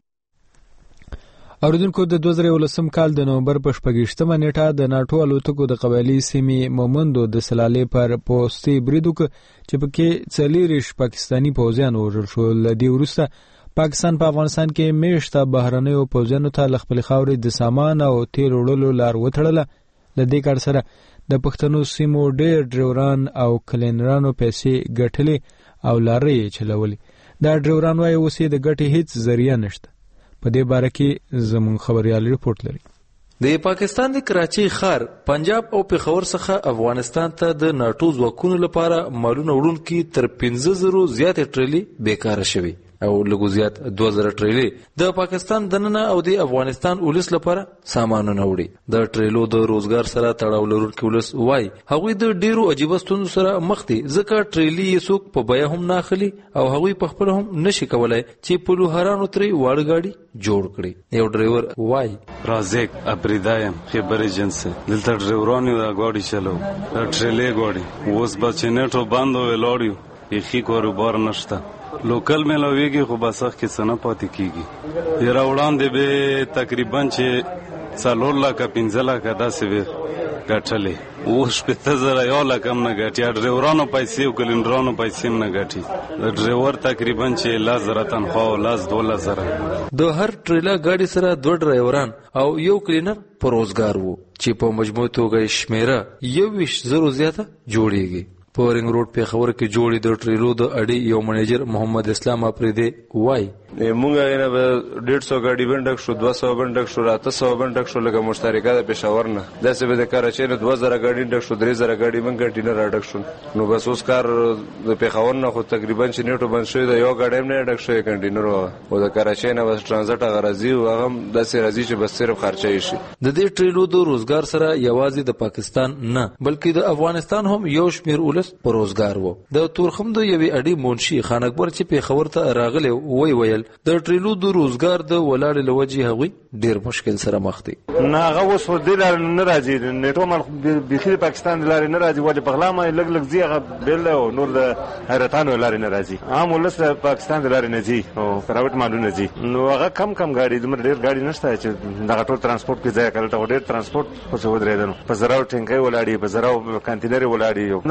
اوریدونکو د دوه زره ولسم کال د نومبر په شپږشتمه نیټه د ناټو الوتکو د قبایلی سیمې مومندو د سلالې پر پوستي بریدوک چې پکې څلېرش پاکستانی پوځیان وژل شول. لدی وروسته پاکستان په افغانستان کې میشته بهرنیو پوځیانو ته لخپل خاورې د سامان او تیل وړلو لار وتړله. لدی کار سره د پښتنو سیمو ډېر ډریوران او کلینرانو پیسې ګټلې او لارې چلولې. دا ډریوران وايي اوس د ګټې هیڅ ذریعہ نشته. په دې باره کې زمون خبريال ریپورت لري. د پاکستان د کراچۍ ښار پنجاب او پېښور څخه افغانستان ته د ناټو ځواکونو لپاره مالونه وړونکي تر پنځه زره زیاتې ټریلي بیکاره شوي او لږ زیات دوه زره ټریلي د پاکستان دننه او د افغانستان ولس لپاره سامانونه وړي. د ټریلو د روزګار سره تړاو لرونکي ولس وایي هغوی د ډیرو عجیبه ستونزو سره مخ دي ځکه ټریلي یې څوک په بیه هم نه اخلي او هغوی په خپل هم نشي کولای چې په لوهارانو ترې واړه ګاډي جوړ کړي. یو ډرایور وایي رازق ابریدایم خبر ایجنسی دلته ډرایورانو دا ګاډي چلو دا ټریلي ګاډي اوس به چې نیټو بند ولاړیو یخي کاروبار نشته لوکل ملاویږي خو بسخ کې سنه پاتې کیږي. یره وړاندې به تقریبا چې څلور لکه پنځه لکه داسې به ګټلې اوس شپېته زره یو لکه هم نه ګټي. ډریورانو پیسې او کلینډرانو پیسې هم نه ګټي. د ډریور تقریبا چې لس زره تنخوا او لس دولس زره. د هر ټریلا ګاډي سره دوه ډرایوران او یو کلینر په روزګار وو چې په مجموعي توګه شمیره یوویشت زرو زیاته جوړیږي. په رنګ روډ پېښور کې جوړې د ټریلو د اډې یو منیجر محمد اسلام اپریدي وایي مونږ نه به ډېر سو ګاډي بندک شو دوه سو بندک شو راته سو بندک شو لکه مشترکه د پېښور نه داسې به د کراچۍ نه دوه زره ګاډي ډک شو درې زره ګاډي من ګاډي نه راډک شو نو بس اوس کار د پېښور نه خو تقریبا چې نیټو بند شوی د یو ګاډي نه ډک شوی کنټینر او د کراچۍ نه بس ترانزیت غرضی او هغه داسې راځي چې بس صرف خرچه شي. د دې ټریلو د روزګار سره یوازې د پاکستان نه بلکې د افغانستان هم یو شمیر ولس په روزګار وو. د تورخم د یوې اډې منشي خان اکبر چې پېښور ته راغلی وی ویل د ټریلو د روزګار د ولاړ لوجې هغوی ډیر مشکل سره مخ دي. نه هغه اوس د لار نه راځي نیټو مال بخیر پاکستان د لار نه راځي ولې بغلا ما لګ لګ زی هغه بیل او نور د حیرتانو لار نه راځي. عام ولس پاکستان د لار نه ځي او پرایویټ مالونه ځي نو هغه کم کم ګاډي دمر ډیر ګاډي نشته چې دغه ټول ترانسپورت کې ځای کړل ډیر ترانسپورت په څو درېدل په زراو ټینګي ولاړی په زراو کانتینر ولاړی نه خبر ورته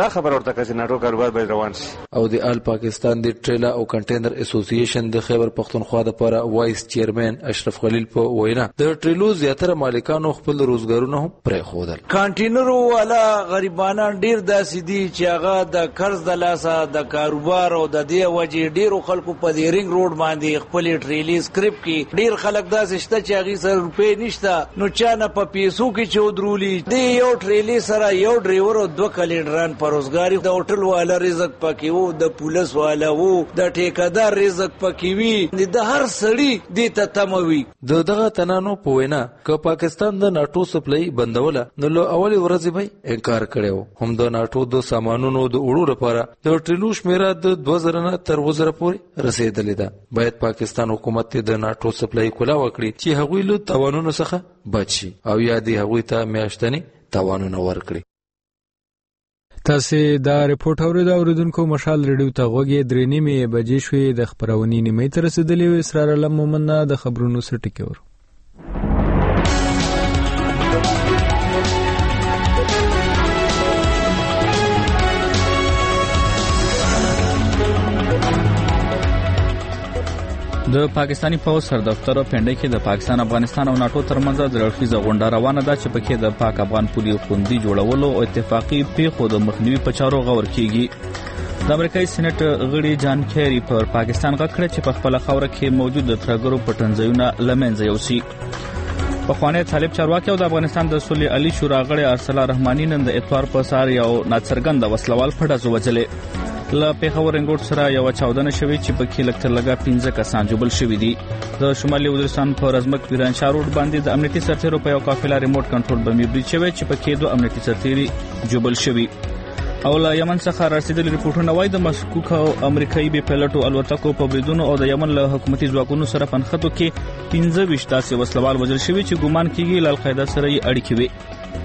ورته کسي ناټو کاروبار به روان شي. او د آل پاکستان د ټریلا او کنټینر اسوسییشن د خیبر پختونخوا لپاره وایس چیرمن اشرف خلیل په وینا د ټریلو زیاتره مالکانو خپل روزګارونه هم پرې خودل. کانټینرو والا غریبانان ډیر داسې دي چې هغه د قرض د لاسه د کاروبار او د دې وجې ډیرو خلکو په دې رینګ روډ باندې خپل ټریلی سکرپ کې ډیر خلک داسې شته چې هغه سره روپې نشته نو چا نه په پیسو کې چودرولي دی یو ټریلی سره یو ډرایور او دوه کلینډران په روزګاری د هوټل والا رزق پکې وو د پولیس والا وو د ټیکادار رزق پکې وي د هر سړی دې ته تموي. د دغه تنانو په وینا ک پاکستان د ناټو سپلای بندوله نو له اول ورځې به انکار کړو. هم د ناټو د سامانونو د وړو لپاره د ټریلو شمیره د دوه زره نه تر دوه زره پورې رسیدلې ده. باید پاکستان حکومت د ناټو سپلای کولا وکړي چې هغوی له تاوانونو څخه بچ شي او یا دې هغوی ته میاشتنی تاوانونه ورکړي. تاسو دا ریپورت اورید اوریدونکو مشال ریډیو ته غوږی درې نیمې بجې شوې د خبرونې نیمې تر رسیدلې و. اسرار علم مومن د خبرونو سټیکور. د پاکستانی پوز سر دفتر پنډای کې د پاکستان افغانستان او ناټو ترمنځ د لړخیزه غونډه روانه ده چې پکې د پاک افغان پولي خوندي جوړولو او اتفاقی پیښو د مخنیوي په چارو غور کیږي. د امریکایي سېنات غړي جان کیری پر پاکستان غکړه چې په خپل خوره کې موجود د ترګرو پټنځایونه لمنځه یوسي. پخوانی طالب چارواکي او د افغانستان د صلح علي شورا غړي ارسلا رحماني نن د اتوار په سار یو ناڅرګند وسلوال پټه وځلې. له پیښور انګوټ سره یو چاودنه شوې چې په کې لکتر لګا پنځه کسان جوړل شوې دي. د شمالي وزیرستان په رزمک پیرانشاه روډ باندې د امنیتي سرتیرو په یو قافله ریموټ کنټرول بمې برید شوی چې په کې دوه امنیتي سرتیري جوړل شوي. او له یمن څخه رسیدلي ریپورتونه وایي د مشکوک امریکایي بي پایلټو الوتکو په بریدونو او د یمن له حکومتي ځواکونو سره پنځه کې پنځه ویشت داسې وسلوال وژل شوي چې ګومان کیږي له القاعده سره یې اړیکې وي.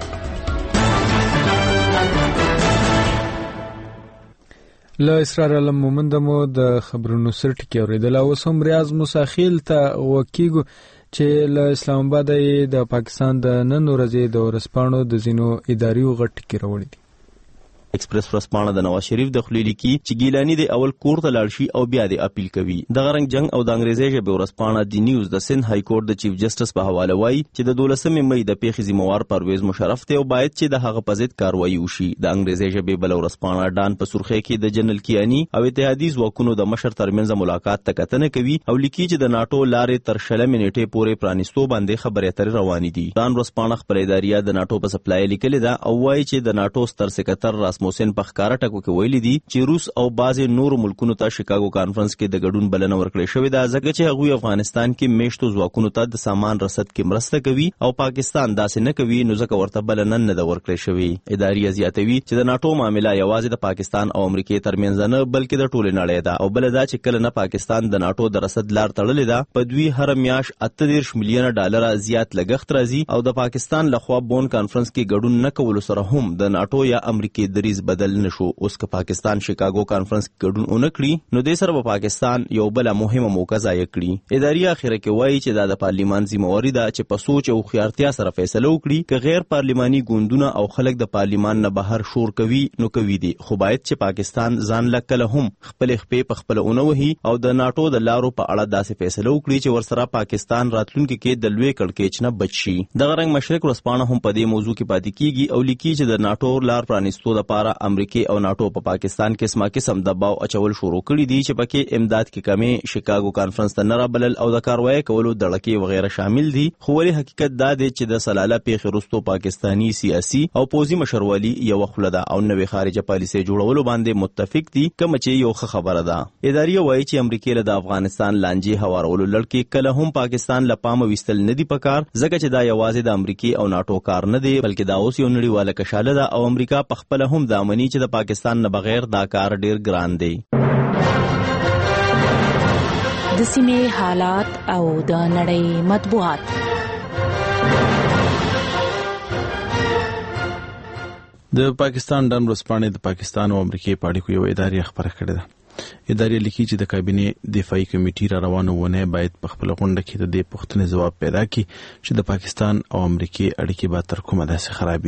له اسرار علم مومند مو د خبرونو سرټ کې اوریدل. اوس هم ریاض مساخیل ته وکیګو چې له اسلام آباد د پاکستان د نن ورځې د ورسپانو د زینو اداري غټ کې راوړي دي. ایکسپریس ورسپانه د نواز شریف د خلیلی کی چې ګیلانی د اول کور ته لاړ شي او بیا د اپیل کوي. د غرنګ جنگ او د انګریزي ژبه ورسپانه د نیوز د سند های کورټ د چیف جسټس په حواله وایي چې د دولسمې مې د پیښې ذمہوار پرویز مشرف ته او باید چې د هغه په ضد کاروایی وشي. د انګریزي ژبه بل ورسپانه ډان په سرخه کې د جنرال کیانی او اتحادیي ځواکونو د مشر ترمنځ ملاقات ته کتنه کوي او لیکي چې د ناټو لارې تر شلمې نیټه پورې پرانیستو باندې خبرې اترې روانې دي. ډان ورسپانه خپل اداریا د ناټو په سپلای لیکل دا او وایي چې د ناټو ستر سکرټر راسموسن په ښکارا ټکو کې ویلي دي چې روس او بعضې نورو ملکونو ته شیکاګو کانفرنس کې د ګډون بلنه ورکړې شوې ده ځکه چې هغوی افغانستان کې میشتو ځواکونو ته د سامان رسد کې مرسته کوي او پاکستان داسې نه کوي نو ځکه ورته بلنه نه ده ورکړې شوې. ادارې زیاتوي چې د ناټو معامله یوازې د پاکستان او امریکې ترمنځ نه بلکې د ټولې نړۍ ده او بل دا چې کله نه پاکستان د ناټو د رسد لار تړلې ده په دوی هر میاش اته دېرش میلیونه ډالر زیات لګښت راځي او د پاکستان لخوا بون کانفرنس کې ګډون نه کولو سره هم د ناټو یا امریکې دریز بدل نشو. اوس که پاکستان شیکاګو کانفرنس کې ګډون اونکړي نو د سره په پاکستان یو بل مهمه موقع ضایع کړي. اداري اخره کې وایي چې دا د پارلیمان ذمہواری ده چې په سوچ او خيارتیا سره فیصله وکړي که غیر پارلیماني ګوندونه او خلک د پارلیمان نه بهر شور کوي نو کوي دي خو باید چې پاکستان ځان لکله هم خپل خپې په خپل اونوهي او د ناټو د لارو په اړه داسې فیصله وکړي چې ورسره پاکستان راتلونکي کې د لوی کړکېچ نه بچ شي. د غرنګ مشرق ورسپانه هم په دې موضوع کې پاتې کیږي او لیکي چې د ناټو لار پرانیستو لپاره امریکا او ناټو په پاکستان کې قسمه قسم دباو اچول شروع کړي دي چې پکې امداد کې کمی شیکاګو کانفرنس ته نه رابلل او د کاروایی کولو دړکې وغیرہ شامل دي. خو ولې حقیقت دا دی چې د سلاله پیښې وروسته پاکستانی سیاسي او پوزي مشروالي یو خپل ده او نوې خارجه پالیسي جوړولو باندې متفق دي کوم چې یو ښه خبره ده. ادارې وایي چې امریکا له افغانستان لانجې هوارولو لړکې کله هم پاکستان لپاره وستل نه دي پکار ځکه چې دا یوازې د امریکا او ناټو کار نه دی بلکې دا اوس یو نړیواله کشاله ده او امریکا په خپل هم د امني چې د پاکستان نه بغیر دا کار ډیر ګران دی. د سیمې حالات او د نړۍ مطبوعات. د پاکستان ډان ورځپاڼې د پاکستان او امریکای په اړیکو یو اداري خبره کړې ده. ادارې لیکي چې د کابینې دفاعي کمیټې را روانه ونه باید په خپل غونډه کې د دې پوښتنې ځواب پیدا کړي چې د پاکستان او امریکای اړیکې به تر کومه داسې خرابي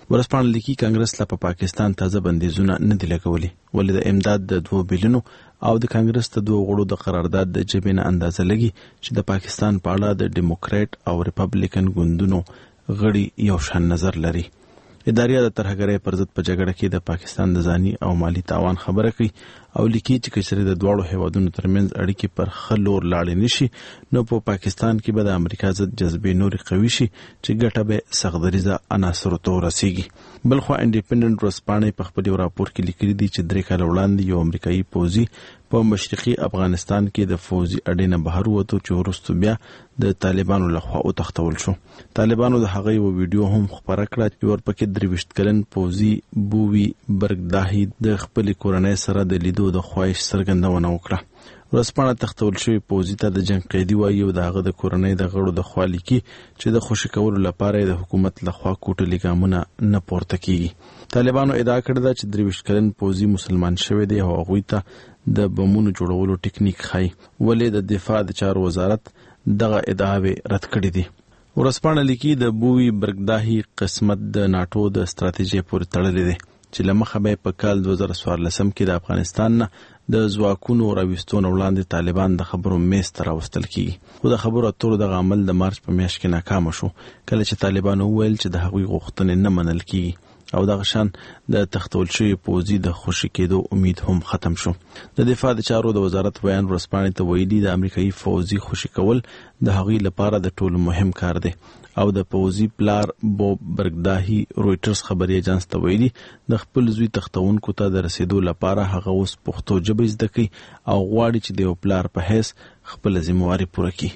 ورسپانل لیکي کانګرس لا په پا پاکستان تازه بندیزونه نه دي لګولي ولې د امداد د دوه بیلونو او د کانګرس د دوه غړو د قرارداد د جبې نه اندازه لګي چې د پاکستان په اړه د ډیموکرات او ریپبلیکن ګوندونو غړي یو شان نظر لري. ادارې د ترهګرۍ پر ضد په جګړه کې د پاکستان د ځاني او مالی تاوان خبره کوي او لیکي چې کچري د دواړو هیوادونو ترمنځ اړیکې پر خلور لاړې نشي نو په پاکستان کې به د امریکا ضد جذبې نوري قوي شي چې ګټه به سغدریزه عناصرو ته ورسیږي. بلخو انډیپندنت ورځپاڼې په خپل راپور کې لیکلي دي چې درې کاله وړاندې یو امریکایي پوځي په مشرقي افغانستان کې د فوزي اډې نه بهر وته چې وروسته بیا د طالبانو لخوا او تختول شو. طالبانو د هغه یو ویډیو هم خبره کړه چې ورپکې درويشت کلن پوزي بووي برګداهي د خپل کورنۍ سره د لیدو د خواهش څرګندونه وکړه. ورسپانه تختول شوی پوزي ته د جنگ قیدی وایي او د هغه د کورنۍ د غړو د خوا لیکي چې د خوشی کولو لپاره د حکومت لخوا کوټه لګامونه نه پورته کیږي. طالبانو ادعا کړې ده چې درويشت کلن پوزي مسلمان شوی دی او هغه ته د بمونو جوړولو ټیکنیک خای ولې د دفاع د چارو وزارت دغه ادعاوې رد کړې دي. ورسپانه لیکي د بووي برګداهي قسمت د ناتو د ستراتیژي پورې تړلې دی چې لمخه به په کال دوه زره څوارلس کې د افغانستان نه د ځواکونو راوستون وړاندې طالبان د خبرو میز ته راوستل کیږي. خو د خبرو اترو د عمل د مارچ په میاشت کې ناکام شو کله چې طالبان وویل چې د هغوی غوښتنې نه منل کیږي او دغه شان د تختول شوی پوزي د خوشی کېدو امید هم ختم شو. د دفاع د چارو د وزارت بیان ورسپانې ته ویلي د امریکایي فوزي خوشی کول د هغوی لپاره د ټولو مهم کار دی او د پوزي پلار بوب برګداهي رويټرز خبري اجانس ته ویلي د خپل زوی تختونکو ته د رسیدو لپاره هغه اوس پښتو ژبه زده کوي او غواړي چې د پلار په حیث خپل ذمہواری پوره کړي.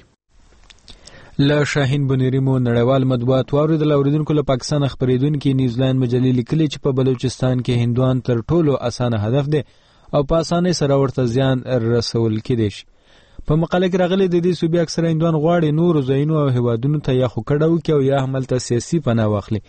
له شاهین بنيريمو نړیوال مطبوعات واوریدل اوریدونکو له پاکستان خبرېدونکو نیوزیلند مجلې لیکلي چې په بلوچستان کې هندوان تر ټولو اسانه هدف دی او په اسانۍ سره ورته زیان رسول کېدی شي. په مقاله کې راغلي د دې صوبې اکثره هندوان غواړي نور ځایونو او هیوادونو ته یا خو کډه وکړي او یا هم ته سیاسي پناه واخلي.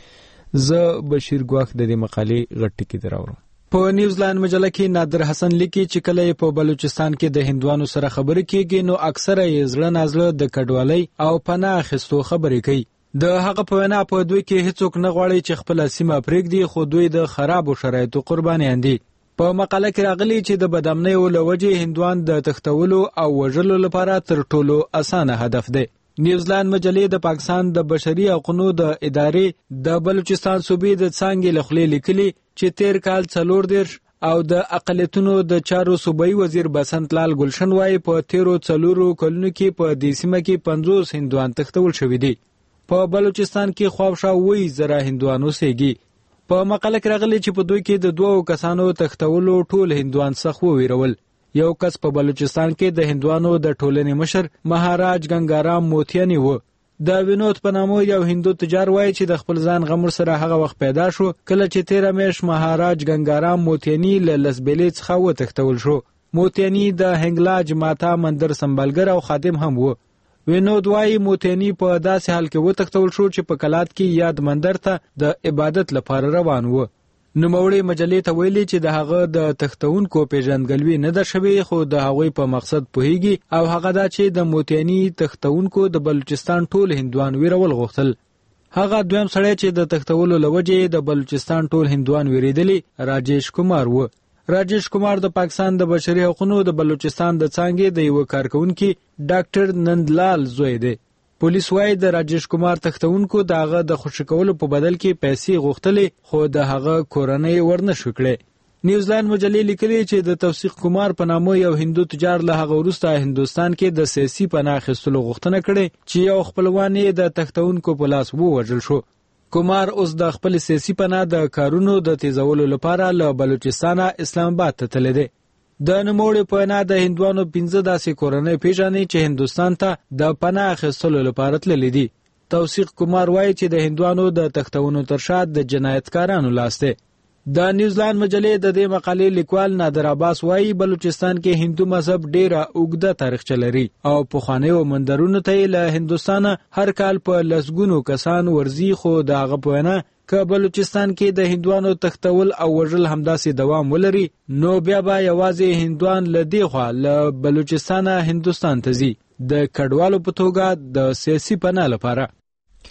زه بشیر ګواخ د دې مقالې غټ ټکی دراوړم. په نیوزیلند مجله کې نادر حسن لیکي چې کله په بلوچستان کې د هندوانو سره خبرې کیږي نو اکثره یې زړه نازله د کډوالۍ او پناه اخیستو خبرې کوي. د هغه په وینا په دوی کې هیڅوک نه غواړي چې خپل سیمه پرېږدي خو دوی د خرابو شرایطو قربانیان دي. په مقاله کې راغلي چې د بدامنۍ او لوجې هندوان د تختولو او وژلو لپاره تر ټولو اسانه هدف دی. نیوزیلند مجلې د پاکستان د بشري حقوقو د ادارې د بلوچستان صوبې د څانګې لخلې لیکلي چې تیر کال څلور دیرش او د اقلیتونو د چارو صوبایي وزیر بسنت لال ګلشن وايي په تیرو څلورو کلونو کې په دې سیمه کې پنځوس هندوان تختول شوي دي. په بلوچستان کې خواوشا وی زره هندوان اوسېږي. په مقاله کې راغلي چې په دوی کې د دوو کسانو تختولو ټول هندوان څخه وویرول. یو کس په بلوچستان کې د هندوانو د ټولنې مشر مهاراج ګنگارام موتیانی و. د وینود په نامه یو هندو تجار وایي چې د خپل ځان غمر سره هغه وخت پیدا شو کله چې تیره میاشت مهاراج ګنگارام موتیانی له لسبیلې څخه وتښتول شو. موتیانی د هنګلاج ماتا مندر سمبالګر او خادم هم و. وینود وایي موتیانی په داسې حال کې وتښتول شو چې په کلات کې یاد مندر ته د عبادت لپاره روان و. نوموړي مجلې ته ویلي چې د هغه د تختونکو پیژندګلوي نه ده شوې خو د هغوی په مقصد پوهیږي او هغه دا چې د موتیانی تختونکو د بلوچستان ټول هندوان ویرول غوښتل. هغه دویم سړی چې د تختولو لوجې د بلوچستان ټول هندوان ویریدلی راجیش کمار و. راجیش کمار د پاکستان د بشري حقوقو د بلوچستان د څانګې د یو کارکونکو ډاکټر نندلال زوی دی. پولیس وايي د راجیش کمار تختونکو دغه د خوشی کولو په بدل کې پیسې غوښتلې خو د هغه کورنۍ ورنه شو کړې. نیوزیلند مجلې لیکلي چې د توثیق کمار په نامه یو هندو تجار له هغه وروسته هندستان کې د سیاسي پناه اخیستلو غوښتنه کړې چې یو خپلوان یې د تختونکو په لاس ووژل شو. کمار اوس د خپل سیاسي پناه د کارونو د تیزولو لپاره له بلوچستانه اسلام آباد ته تللی دی. د نوموړي په وینا د هندوانو پنځه داسې کورنۍ پیژني چې هندوستان ته د پناه اخیستلو لپاره تللي دي. توثیق کمار وایي چې د هندوانو د تختونو تر شا د جنایتکارانو لاس دی. د نیوزیلند مجلې د دې مقالې لیکوال نادر عباس وایي بلوچستان کې هندو مذهب ډیره اوږده تاریخچه لري او پخوانیو مندرونو ته له هندوستانه هر کال په لسګونو کسان ورځي خو د هغه په وینا که بلوچستان کې د هندوانو تختول او وژل همداسې دوام ولري نو بیا به یوازې هندوان له دې خوا له بلوچستانه هندوستان ته ځي د کډوالو په توګه د سیاسي پناه لپاره.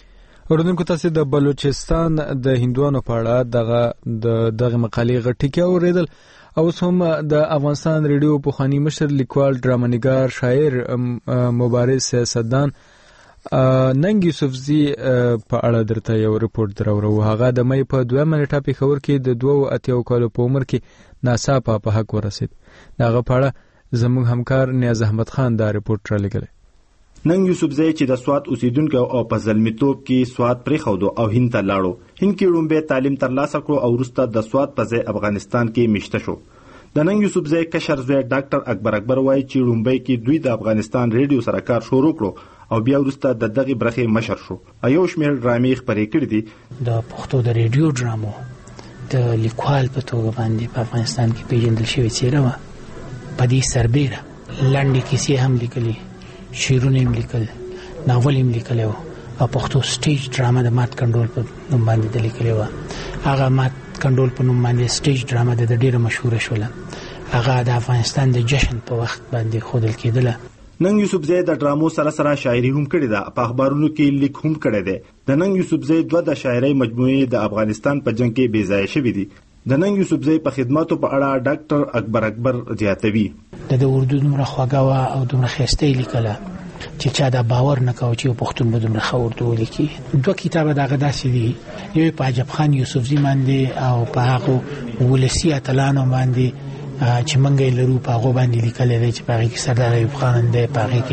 اوردونکو تاسو د بلوچستان د هندوانو په اړه دغه د دغه مقالې غټی اوریدل او هم د افغانستان ریډیو په خاني مشر لیکوال ډرامانګار شاعر مبارز سیاستدان ننګ یوسفزی په اړه درته یو ریپورت درورو. هغه د مې په دوه منټه په خبر کې د دوه اتیاو کالو په عمر کې ناڅاپه په حق ورسید. دغه په اړه زموږ همکار نیاز احمد خان دا ریپورت را لګل. ننګ یوسفزی چې د سوات اوسیدونکو او په زلمیتوب کې سوات پرې خودو او هند ته لاړو. هند کې رومبه تعلیم ترلاسه کړو او وروسته د سوات په ځای افغانستان کې میشته شو. د ننګ یوسفزی کشر زوی ډاکټر اکبر اکبر وایي چې رومبه کې دوی د افغانستان ریډیو سره کار شروع کړو او بیا وروسته د دغه برخه مشر شو. ایو شمیر ډرامې خبرې کړې دي. د پښتو د ریډیو ډرامو د لیکوال په توګه باندې په افغانستان کې پیژندل شوی څیره و. په دې سربېره لنډې کیسې هم لیکلي، شعرونه هم لیکل، ناول هم لیکلی و او پښتو سټیج ډرامه د مات کنډول په نوم باندې د لیکلی و. هغه مات کنډول په نوم باندې سټیج ډرامه د ډېره مشهوره شوله. هغه د افغانستان د جشن په وخت باندې ښودل کېدله. ننګ یوسفزی د ډرامو سره سره شاعري هم کړې ده. په اخبارونو کې لیک هم کړی دی. د ننګ یوسفزی دوه د شاعرۍ مجموعې د افغانستان په جنگ کې بې ځایه شوې دي. د ننګ یوسفزی په خدماتو په اړه ډاکټر اکبر اکبر زیاتوي. د اردو دومره خوږه او دومره ښایسته لیکله چې چا دا باور نه کاوه چې پښتون به دومره ښه اردو ولیکي. دوه کتابه دغه داسې دي، یو په عجب خان یوسفزي باندې او په هغه ولسي اتلانو باندې چې منګې لرو په هغه باندې لیکل دي چې په هغه کې سردار ایوب خان دی، په هغه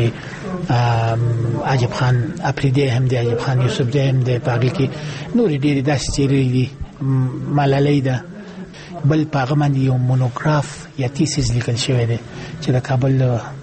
کې عجب خان افریدی هم دی، عجب خان یوسفزي هم دی، په هغه کې نور ډېری داسې څیرې دي. ملالۍ ده. بل په هغه باندې یو مونوګراف یا تیسیس لیکل شوی دی چې د کابل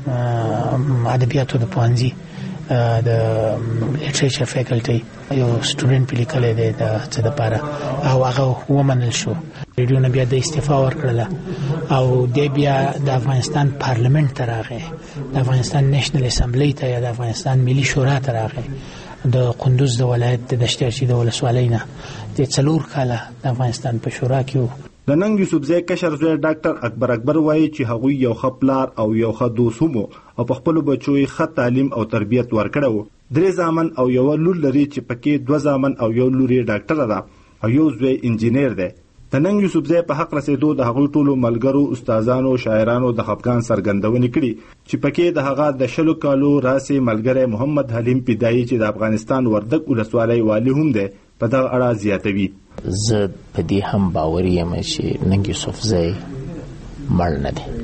ادبیاتو د پوهنځي د لیټریچر فیکلټي یو سټوډنټ په لیکل دی د څه لپاره او هغه ومنل شو. ریډیو نه بیا د استعفا ورکړله او د بیا د افغانستان پارلیمنت ته راغی، د افغانستان نېشنل اسمبلی ته یا د افغانستان ملي شورا ته راغی. د قندوز د ولایت د دشترچی د ولسوالۍ نه د څلور کاله د افغانستان په شورا کې و. د ننګ یوسفزی کشر زوی ډاکټر اکبر اکبر وایي چې هغوی یو ښه پلار او یو ښه دوست هم او په خپلو بچو یې ښه تعلیم او تربیت ورکړی و. درې زامن او یوه لور لري چې پکې دوه زامن او یو لور یې ډاکټره ده او یو زوی انجینیر دی. د ننګ یوسفزی په حق رسېدو د هغوی ټولو ملګرو، استادانو، شاعرانو د خفګان څرګندونې کړي چې پکې د هغه د شلو کالو راسې ملګری محمد حلیم پیدایي چې د افغانستان وردګ ولسوالۍ والي هم دی په دغه اړه زیاتوي. زه په دې هم باور یم چې ننګ یوسفزی مړ نه دی،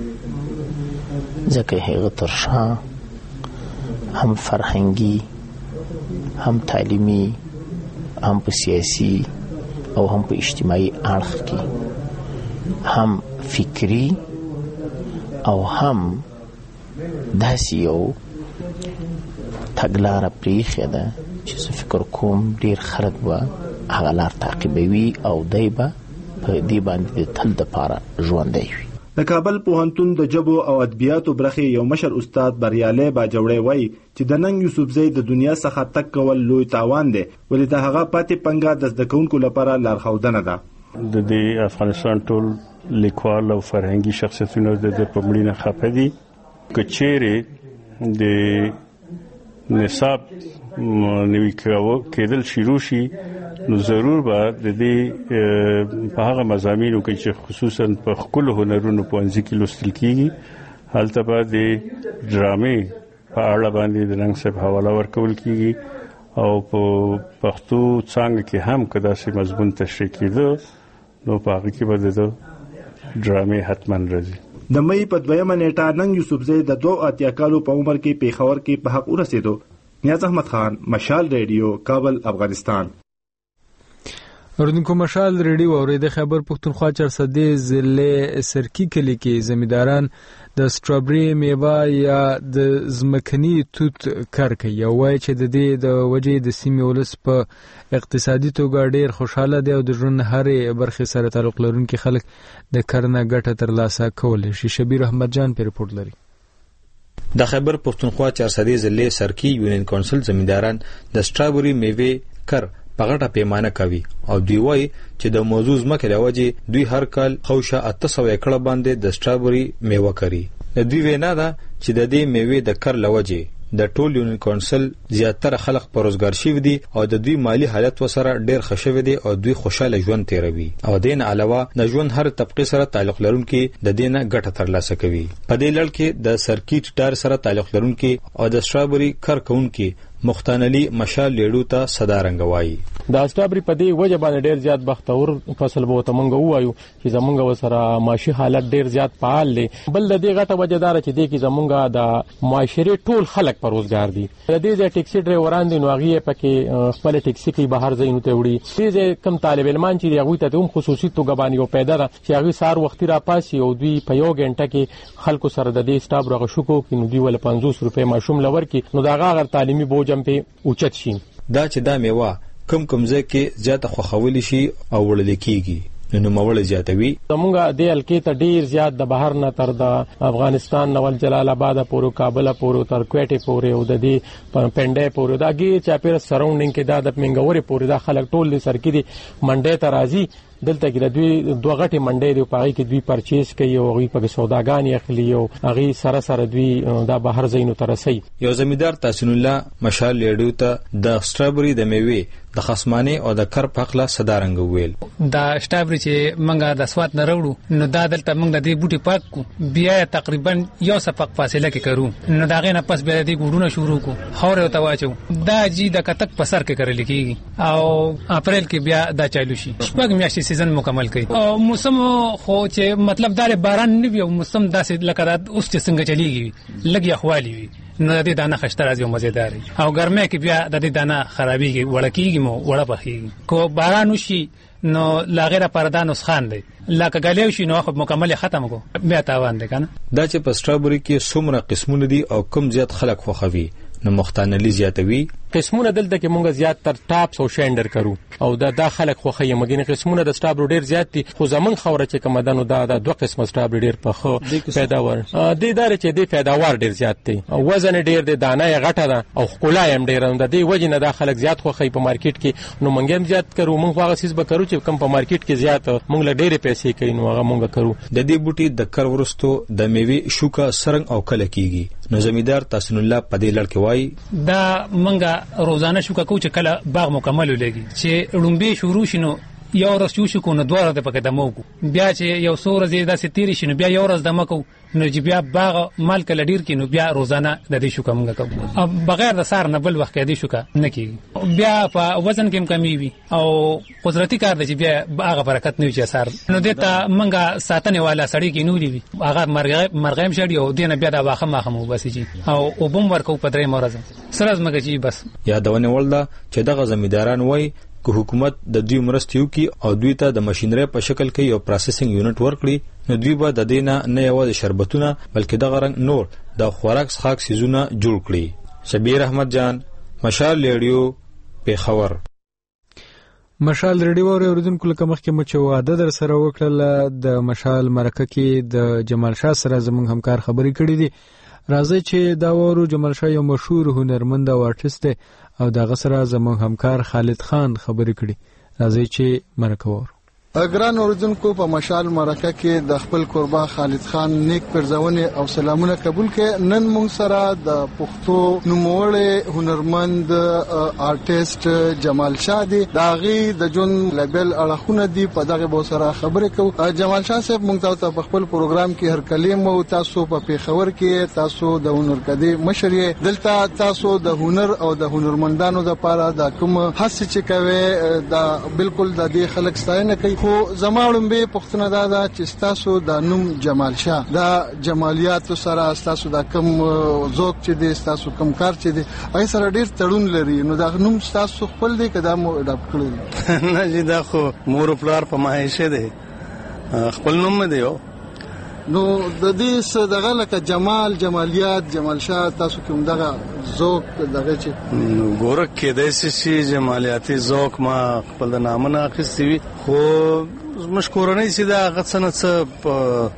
ځکه هغه تر شا هم فرهنګي، هم تعلیمي، هم په سیاسي او هم په اجتماعي اړخ کې، هم فکری او هم داسې یو تګلاره پرېښې ده چې زه فکر کوم ډېر خلک به هغه لار تعقیبوي او دی به په دې باندې د تل دپاره ژوندی وي. د کابل پوهنتون د ژبو او ادبیاتو برخې یو مشر استاد بریالی باجوړی وایي چې د ننګ یوسفزی د دنیا څخه تګ کول لوی تاوان دی، ولې د هغه پاتې پنګه د زده کوونکو لپاره لارښودنه ده. د دې افغانستان ټول لیکوال او فرهنګي شخصیتونه د دې په مړینه خفه دي. که چیرې د نصاب نوي کېدل شروع شي نو ضرور به د دې په هغه مضامینو کې چې خصوصا په ښکلو هنرونو پوهنځي کې لوستل کېږي هلته به د ډرامې په اړه باندې د ننګ صاحب حواله ورکول کېږي او په پښتو څانګه کې هم که داسې مضمون تشریح کېده نو په هغه کې به د ډرامې حتما راځي. د مې په دویمه نیټه ننګ یوسفزی د دوه اتیا کالو په عمر کې پېښور کې په حق ورسېدو. نیاز احمد خان، مشال ریډیو، کابل، افغانستان. اوردونکو مشال ریډیو اوریده خبر پښتونخوا چارسدې ضلع سرکی کلی کې زمینداران د سټرابري میوه یا د زمکني توت کار کوي او وایي چې د دې د وجې د سیمې ولس په اقتصادي توګه ډېر خوشاله دی او د ژوند هرې برخې سره تعلق لرونکي خلک د کرنه ګټه ترلاسه کولی شي. شبیر احمد جان په رپورټ لري. د خبر پښتونخوا چارسدې ضلع سرکی یونین کونسل زمینداران د سټرابري میوه کار په غټه پیمانه کوي او دوی وایي چې د موضوع ځمکې له وجې دوی هر کال خوشه اته سوه ایکړه باندې د سټرابري میوه کري. د دوی وینا ده چې د دې میوې د کر له وجې د ټول یونین کونسل زیاتره خلک په روزګار شوي دي او د دوی مالی حالت وسره ډیر ښه شوی دی او دوی خوشاله ژوند تیروي او دین علاوه د ژوند هر طبقه سره تعلق لرونکي د دینه ګټه ترلاسه کوي. په دې لړ کې د سرکټ ټار سره تعلق لرونکي او د سټرابري کارکونکي مختانلی مشال لیډو ته صدا رنگوي. دا سټرابري په دې وجه باندې ډیر زیات بختور فصل بو ته مونږ وایو چې زمونږ وسره معاشي حالت ډیر زیات فعال دي. بل د دې غټه وجه دار چې دې کې زمونږ د معاشري ټول خلک پر روزګار دي. د دې ځای ټیکسي ډرایوران دي نو هغه پکې خپل ټیکسي کې بهر ځینو ته وړي. دې کم طالب علمان چې هغه ته هم خصوصي توګه باندې یو پیدا ده چې هغه سار وختي را پاسي او دوی په یو غنټه کې خلکو سره د دې سټاپ راغ شو کو کې نو دی ول پنځوس روپے ماشوم لور کې نو دا غیر تعلیمي بوجم په اوچت شي. دا چې دا میوه کم کم ځکه زیاته خوخول شي او وړل کیږي نو موړ زیاتوي. زمونږ د الکی ته ډیر زیات د بهر نه تر د افغانستان نو جلال آباد پورو کابل پورو تر کوټه پورو او د دې پنده پورو دا گی چاپیر سراوندینګ کې دا د منګوري پورو دا خلک ټول د سرکی دي منډه ته راځي. دلته کې د دوی دوه غټي منډې دی په هغه کې دوی پرچیز کوي او هغه په سوداګانی اخلي او هغه سره سره دوی دا بهر زینو ترسي. یو زمیدار تحسین الله مشال لیډو ته د سټرابري د میوه د خصمانه او د کر پخله صدا رنگ ویل. دا سټرابري چې منګه د سواد نه وروړو نو دا دلته منګ د دې بوټي پاک کو بیا تقریبا یو صفق فاصله کې کرو نو دا غینه پس بیا د ګډونه شروع کو خور او تواچو دا جی د کتک پسر کې کرل کیږي او اپریل کې بیا دا چالو شي. شپږ میاشتې سیزن مکمل کړي او موسم خو چې مطلب دا باران نه وي او موسم داسې لکه اوس چې څنګه چلیږي لګي اخوالي وي نو د دې دانه خشته راځي او مزیدار او ګرمه کې بیا د دې دانه خرابيږي وړکیږي مو وړه پخېږي. کو باران وشي نو لاغره پردا نسخان دی لکه غلیو شي نو خو مکمل ختم کو بیا تاوان دی کنه. دا چې په سټرابري کې څومره قسمونه دي او کم زیات خلک خوخوي نو مختانلی زیاتوي. قسمونه دلته کې مونږ زیات تر ټاپس او شینډر کرو او دا د خلک خوخه یمګین قسمونه د سټرابري ډیر زیات دي خو زمون خوره چې کوم دنو دا د دوه قسمه سټرابري ډیر په خو پیداوار دي دار چې دی پیداوار ډیر زیات دی او وزن ډیر دی دانه یې غټه ده او خکولا هم ډیر ده. د دې وجه نه د خلک زیات خوخه په مارکیټ کې نو مونږ هم زیات کرو. مونږ هغه سیس به کرو چې کم په مارکیټ کې زیات مونږ له ډیره پیسې کوي نو هغه مونږ کرو. د دې بوټي د کر ورستو د میوه شوکا سرنګ او کله کیږي. نو زمیدار تحسین الله په دې لړ کې وایي دا منګه روزانه شو کو چې کله باغ مکمل ولګي چې لومبي شروع شینو یو ورځ شو کو نو دوه ورځې پکې دمو کو بیا چې یو څو ورځې داسې تیری شینو بیا یو ورځ دمو کو نو چې بیا باغ مال کله ډیر کینو بیا روزانه د دې شو کومګه کو بغیر د سار نه بل وخت کې دې شو کا نه کی بیا په وزن کې کمی وي او قدرتي کار دی چې بیا باغ برکت نه وي سار نو دته منګه ساتنه والا سړی کې نو دی هغه مرغ مرغیم شړی او دینه بیا د واخه ماخه مو بس جی او وبم ورکو په درې مورزه سره زمګه جی بس یادونه ولدا چې دغه زمیداران وای که حکومت د دوی مرستیو کی او دوی ته د ماشینری په شکل کې یو پروسسینګ یونټ ورکړي نو دوی به د دینه نه یوازې شربتونه بلکې د غرنګ نور د خوراک څخه سيزونه جوړ کړي. شبیر احمد جان مشال ریډیو پیښور. مشال ریډیو اوریدونکو لکه مخکې مو چې واده در سره وکړل د مشال مرکه کې د جمال شاه سره زموږ همکار خبرې کړې دي. راځي چې دا ورو جمال شاه یو مشهور هنرمند او آرټیست دی او دغه سره زموږ همکار خالد خان خبرې کړي. راځي چې مرکه ورو. اګران اوریدونکو په مشال مرکه کې د خپل قربا خالد خان نیک پرځونه او سلامونه قبول کړي. نن موږ سره د پښتو نوموړی هنرمند آرټیست جمال شاه دی داغي د جون لیبل اړخونه دی په دغه بو سره خبرې کوو. جمال شاه صاحب موږ ته په خپل پروګرام کې هر کلیم او تاسو په پیښور کې تاسو د هنر کدي مشرې دلته تاسو د هنر او د هنرمندانو لپاره د کوم هڅه چې کوي دا بالکل د دې خلک ستاینه کوي. خو زماړم به پښتنه دا دا چې تاسو د نوم جمال شاه دا جمالیات سره تاسو دا کم ذوق چې دي تاسو کم کار چې دي اې سره ډیر تړون لري نو دا نوم تاسو خپل دی کدا مو ډاپ کړی نه لیدا خو مور پلار په ماهشه دی خپل نوم دی نو د دې څه دغه لکه جمال جمالیات جمال شاه تاسو کوم دغه ذوق دغه چې ګورک کې د سې جمالیاتي ذوق ما خپل د نامه نه اخیستی وي خو مشکورنه سي دا غڅنه څه په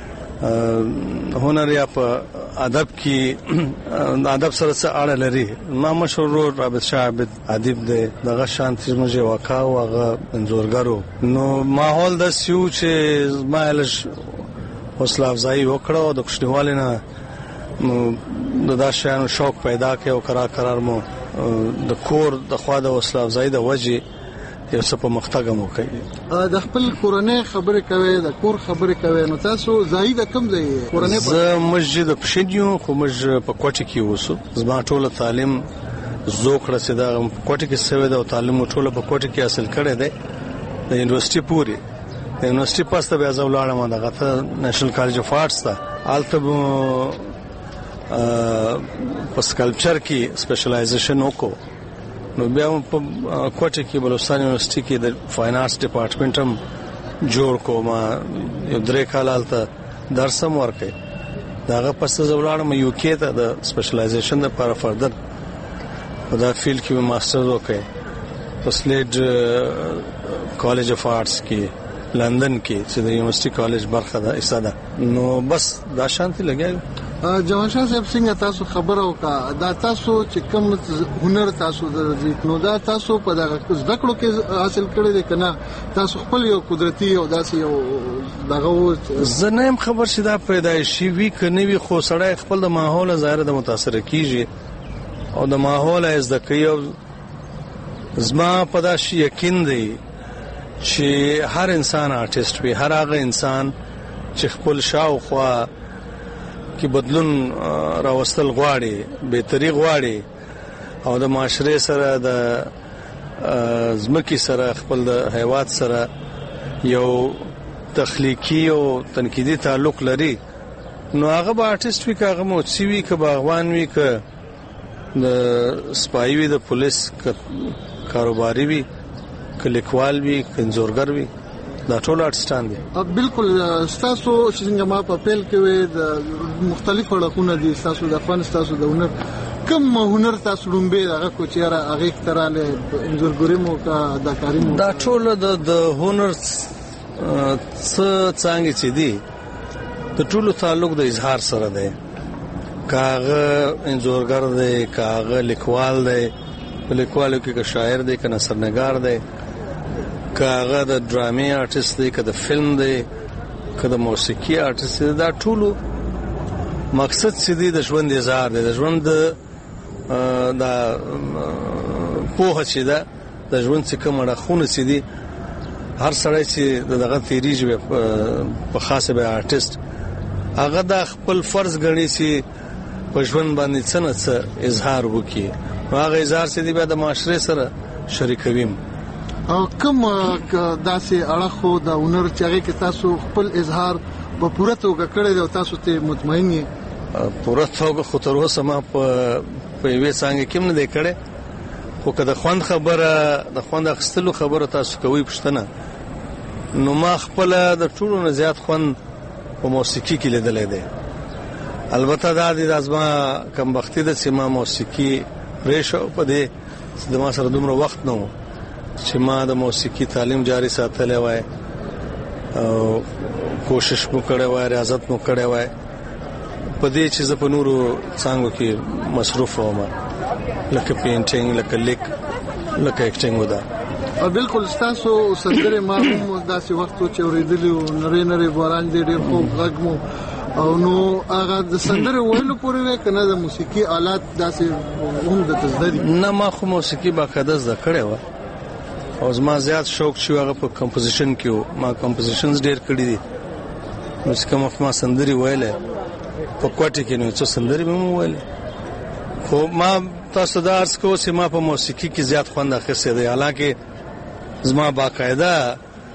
هنر یا په ادب کې ادب سره څه اړه لري. ما مشهور رابط شاه عابد ادیب دی دغه شانتي مجه واقع او هغه انزورګرو نو ماحول د سیو چې مایلش حوصله افزایی وکړه او د خوشنوالي نه نو د داشانو شوق پیدا کړ او قرار قرار مو د کور د خوا د وسله افزای د وجه یو څه په مختګه مو کوي. د خپل کورنۍ خبرې کوي، د کور خبرې کوي، نو تاسو زاید کم ځای کورنۍ په مسجد پښینیو خو مج په کوټه کې وسو. زما ټول تعلیم زوکړه چې دا کوټه کې سوي دا تعلیم ټول په کوټه کې حاصل کړی دی د یونیورسيټي پوری. د یونیورسيټي پاسته بیا ځولاړم دغه ته نېشنل کالج اف آرټس ته الته په سکلپچر کې سپیشلایزیشن وکړو. نو بیا په کوټه کې بلوچستان یونیورسيټي کې د فاین آرټس ډپارټمنټ هم جوړ کوم. یو درې کال الته درس هم ورکړ. داغه پس زولاړم یو کې ته د سپیشلایزیشن لپاره فردر په دا فیلډ کې ماستر وکړ په سلیډ کالج اف آرټس کې لندن کې چې د یونیورسيټي کالج برخه ده ایساده. نو بس دا شانتي لګیږي. جوان شاه صاحب څنګه تاسو خبره وکړه دا تاسو چې کوم هنر تاسو درځي نو دا تاسو په دغه زده کړو کې حاصل کړی دی کنه تاسو خپل یو قدرتي او داسې یو دغه زنه خبر شې دا پیدایشي وی کني وی خو سړی خپل د ماحول ظاهر د متاثر کیږي او د ماحول از د کيو زما په دا شي یقین دی چې هر انسان آرټیست وي، هر هغه انسان چې خپل شاوخوا کې بدلون راوستل غواړي، بهتري غواړي او د معاشره سره د زمکی سره خپل د حیوانات سره یو تخلیقي او تنقیدي تعلق لري. نو هغه به آرټیست وي، هغه موسیقي وي، که باغوان وي، که د سپای وي، د پولیس کاروباري وي، که لیکوال وي، که انځورګر وي، دا ټول آرټستان دي. بالکل تاسو څنګه ما په پیل کې وې د مختلفو اړخونو دي تاسو د افغان تاسو د هنر کوم هنر تاسو لومبه دغه کوچیره هغه تراله انځورګری مو کا اداکاری مو دا ټول د هنر څه څنګه چې دي د ټولو تعلق د اظهار سره دی. کاغه انځورګر دی، کاغه لیکوال دی، لیکوالو کې که شاعر دی، که نثرنګار دی، کاغه د ډرامې آرټیست دی، که د فلم دی، که د موسیقي آرټیست دی. دا ټولو مقصد چې دی د ژوند اظهار دی، د ژوند د پوهه چې ده د ژوند څخه مړخونه چې دي. هر سړی چې دغه تیریږي په خاصه به آرټیست هغه د خپل فرض غني چې په ژوند باندې څنګه څه اظهار وکړي، هغه اظهار چې دی به د معاشره سره شریکویم. او کوم داسې اړخو د هنر چې هغه کې تاسو خپل اظهار په پوره توګه کړی دی او تاسو ته مطمئن یې؟ پوره توګه خو تر اوسه ما په په یوې څنګه کې نه دی کړی، خو که د خوند خبره د خوند اخیستلو خبره تاسو کوي پښتنه، نو ما خپل د ټولو نه زیات خوند په موسیقي کې لیدلې ده. البته دا د ازما کم وختي د سیمه موسیقي ریشو په دې د ما سره دومره وخت نه چې ما د موسیقي تعلیم جاری ساتلې وای او کوشش مو کړې وای، ریاضت مو کړې وای په دې چې په نورو څنګه کې مصروف وم، لکه پینټینګ، لکه لیک، لکه اکټینګ ودا. بالکل تاسو سندره ما هم داسې وخت چې اوریدلو نری نری باران دې ډېر خوب غږمو او نو هغه د سندره ویلو پورې کنه د موسیقي آلات داسې هم د تزدادي نه. ما خو موسیقي باقاعده زده کړې و او زما زیات شوق شو هغه په کمپوزیشن کې. ما کمپوزیشنز ډېر کړې دي، نو چې کوم ما سندري ویلې په کوټه کې نو څه سندري مې ویلې. خو ما تاسو دا ارز کو چې ما په موسیقي کې زیات خوند اخیسته دی، حالانکه زما باقاعده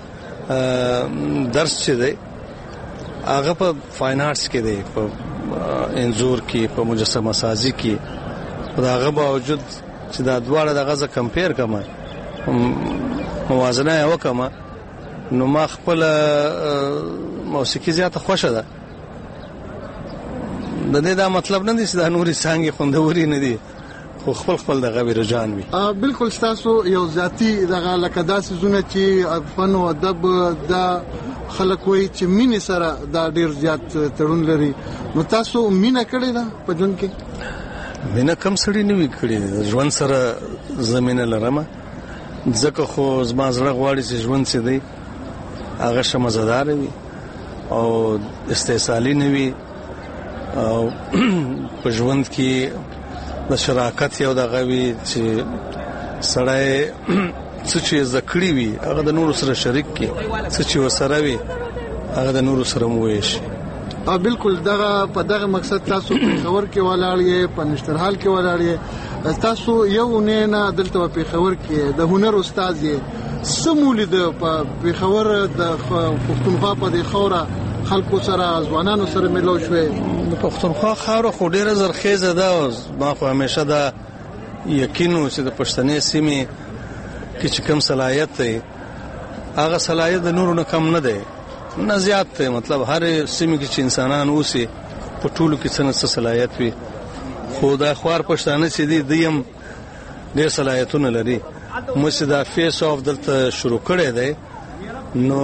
درس چې دی هغه په فاین آرټس کې دی، په انځور کې، په مجسمه سازي کې. دا هغه باوجود چې دا دواړه د غزه کمپیر کما موازنه یې وکما، نو ما خپل موسیقي زیاته خوښه ده. د دې دا مطلب نه دی چې دا نوري څنګه خوندوري نه دي، خو خپل خپل دغه رجحان وي. بالکل تاسو یو ذاتی دغه لکه داسې زونه چې فن او ادب دا خلک وایي چې مینه سره دا ډیر زیات تړون لري، نو تاسو مینه کړی دا په ژوند کې؟ مینه کم سړی نه وی کړی، ژوند سره زمينه لرمه. ځکه خو زما زړه غواړي چې ژوند څه دی هغه شمزدار وي او استحصالي نه وي او په ژوند کې د شراکت یو دغه وي چې سړی څه چې زکړی وي هغه د نورو سره شریک کړي، څه چې وسره وي هغه د نورو سره مو ویشي. ا بالکل دغه په دغه مقصد تاسو په خبر کې ولاړ یې، په نشترحال کې ولاړ یې، تاسو یو نه نه دلته په خبر کې د هنر استاد یې سمولې د په خبر د پښتونخوا په د خوره خلکو سره ځوانانو سره ملو شوې. د پښتونخوا خاور خو ډیره زرخیزه ده او ما خو همیشه دا یقینو چې د پښتنې سیمې کې چې کم صلاحیت دی هغه صلاحیت د نورو نه کم نه دی، نه زیات دی. مطلب هر سیمې کې چې انسانان اوسي په ټولو کې څه څه صلاحیت وي، خو دا خوار پښتانه چې دي دیم ډېر صلاحیتونه لري. موږ دا فیس آف دلته شروع کړی دی، نو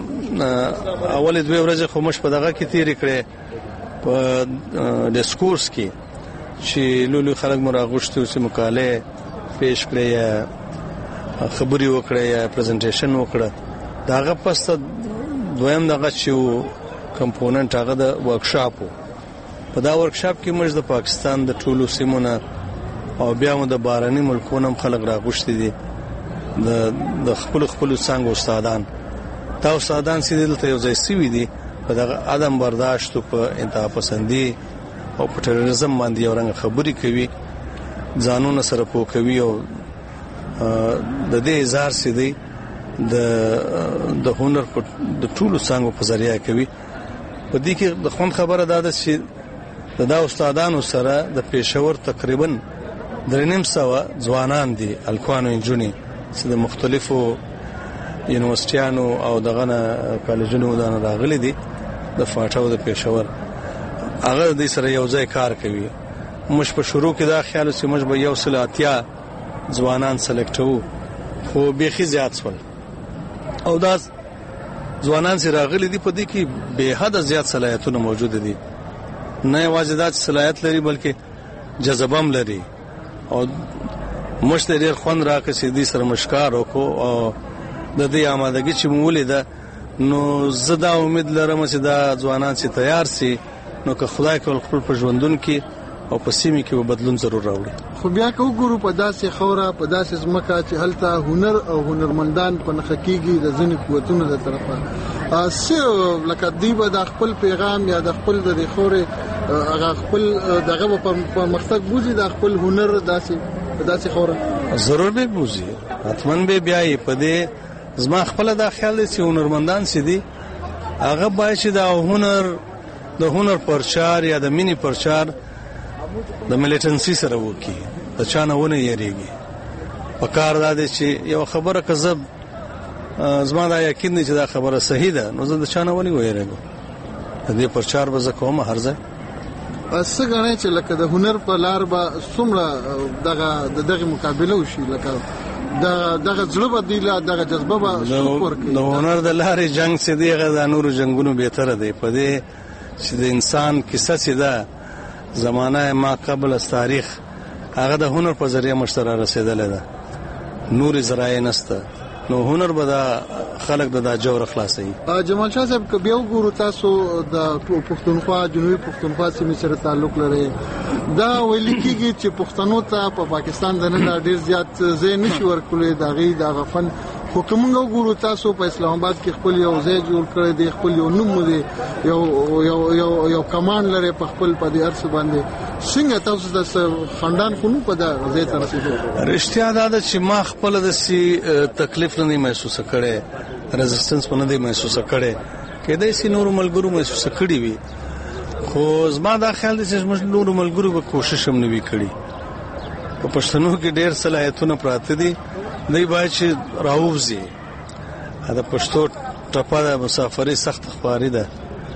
اول دوه ورځې خو موږ په دغه کې تیرې کړې په ډیسکورس کې چې لولو خلک مراغوشته چې مقاله پیش کړي یا خبري وکړي یا پریزنټیشن وکړه. داغه پس دویم دغه چې کمپوننت هغه د ورکشاپ په دا ورکشاپ کې موږ د پاکستان د ټولو سیمونه او بیا مو د باراني ملکونو خلک راغوشتي دي، د د خپل خپل څنګه استادان تا استادان چې دلته یو ځای سوي دي په دغه عدم برداشت او په انتها پسندي او په ټیرریزم باندې یو رنګ خبري کوي، ځانونه سره پوکوي او د دې اظهار سي دي د د هنر په د ټولو څنګه په ذریعہ کوي. په دې کې د خوند خبره ده چې د دا استادانو سره د پېښور تقریبا درنیم سوا ځوانان دي الکوانو انجونی چې د مختلفو یونیورسيټانو او دغه کالجونو دانه راغلي دي د فاټاو د پېښور، هغه د سره یو ځای کار کوي. موږ په شروع کې دا خیال چې موږ به یو سل اتیا ځوانان سلیکټو، خو بيخي زیات شول او دا ځوانان چې راغلي دي په دې کې به حد زیات صلاحیتونه موجود دي، نه یوازې دا صلاحیت لري بلکې جذبه هم لري. او مشته ډېر خوند راکړي چې دې سره مشکار وکړو او د دې آمادګي چې مولې ده، نو زدا امید لرم چې دا ځوانان چې تیار سي نو که خدای کول خپل په ژوندون کې او په سیمه کې بدلون ضرور راوړي. خو بیا کو ګورو په داسې خوره په داسې ځمکه چې هلته هنر او هنرمندان په نخکیږي د ځینې قوتونو د طرفه اسه لکه دی به د خپل پیغام یا د خپل د خوري هغه خپل دغه په مقصد بوزي د خپل هنر داسې په داسې خوره ضرور به بوزي، حتمن به بیا په دې زما خپل د خیال دي چې هنرمندان سي دي هغه باید چې د هنر د هنر پرچار یا د مینی پرچار د ملیټنسي سره وکی، د چانه ونه یریږي. په کار دا دي چې یو خبره کذب زما دا یقین دي چې دا خبره صحیح ده، نو زه د چانه ونه ویریږم. د دې پرچار به زه کوم هر ځای اسه غنې چې لکه د هنر په لار به څومره دغه دغه مقابله وشي، لکه د دغه ځلوبه دی لا دغه جذبه به شکر کوي. د هنر د لارې جنگ سي دی غو د نورو جنگونو به تر دی په دې چې د انسان کیسه سي ده زمانه ما قبل از تاریخ هغه د هنر په ذریعہ مشترک رسیدل ده، نور ذرایع نسته، نو هنر به د خلق د جوړ خلاصي. جمال شاه صاحب کبه یو ګورو تاسو د پښتونخوا جنوبي پښتونخوا سیمې سره تعلق لري، دا ویل کیږي چې پښتنو ته په پاکستان دنه ډیر زیات ځای نشي ورکولې دا غي د غفن حکومت وګورو تاسو په اسلام آباد کې خپل یو ځای جوړ کړی دی، خپل یو نوم دی، یو یو یو یو کمان لري په خپل په دې ارث باندې څنګه تاسو د خاندان خونو په دې ځای ته رسیدو؟ رښتیا دا ده چې ما خپل د سي تکلیف نه محسوس کړي، ريزिस्टेंस نه دی محسوس کړي، کله چې نور ملګرو محسوس کړي وي، خو زما دا خیال دی چې موږ نور ملګرو به کوشش هم نه وی کړی. په پښتنو کې ډېر صلاحیتونه پراته دي، دی باید چې راووزي. دا پښتو ټپه د مسافرۍ سخت خبرې ده،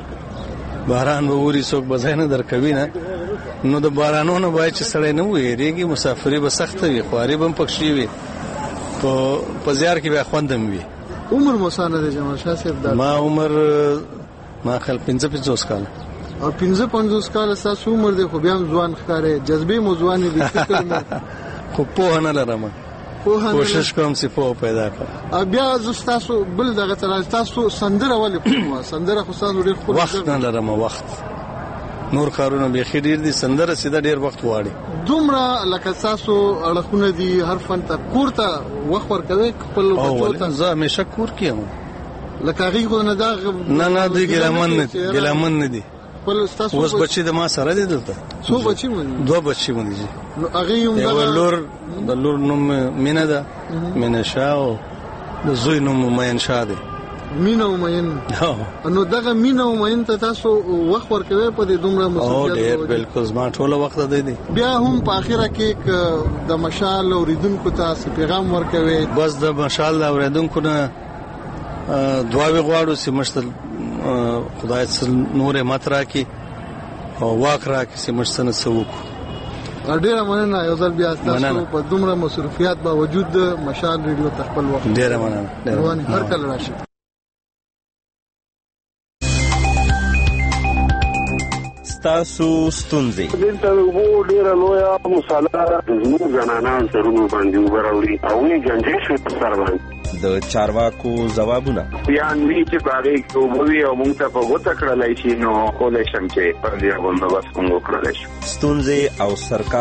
باران به ووري څوک بځای نه درکوي نه، نو د بارانونو باید چې سړی نه ویریږي، مسافرۍ به سخت وي، خواري به پکښې وي، په په زیار کې به خوندم وي. عمر موسانه د جمال شاه صاحب ما عمر ما خل پنځه پنځوس کال او پنځه پنځوس کال تاسو عمر دی، خو بیا ځوان ښکارې، جذبې مو ځوان دي، فکر مو خو په نه لرم، کوشش کوم چې په پیدا کړم. بیا تاسو بل دغه تاسو سندره ولې کومه سندره خو تاسو ډیر خو وخت نه لرم، وخت نور کارونه به خیر دي سندره سیده ډیر وخت واړي دومره لکه تاسو اړخونه دي هر فن ته کورته وخت ورکوي خپل بچو ته زه همیشه کور کیم لکه هغه خو نه دا نه نه دی ګلمن نه ګلمن نه دي خپل تاسو اوس بچی د ما سره دي دلته څو بچی مونږ دوه بچی مونږ دي نو هغه یو د لور د لور نوم مینا ده مینا شاو د زوی نوم مین شاده مینا ومین نو دغه مینا ومین ته تاسو وخت ورکوي په دې دومره مسؤلیت او ډېر بالکل زما ټول وخت دی دی بیا هم په اخره کې د مشال اوریدونکو ته پیغام ورکوي بس د مشال اوریدونکو نه دعاوی غواړو چې مشتل خدای څخه نور ماترا کی او واکرا کی چې مشتنه سوق ډیره مننه یو ځل بیا تاسو په دومره مصروفیات باوجود مشال ریډیو تخپل وخت ډیره مننه روان هر کله راشي تاسو ستونزې دلته وو ډیره لویه مصالحه زموږ زنانان سرونو باندې وبراوړي او یې ګنجې شو په سر باندې د چارواکو ځوابونه یا نوی چې باغې کوموي او موږ ته په غوته کړلای شي نو کولای شم چې پر دې باندې بس کوم وکړلای شي ستونزې او سرکار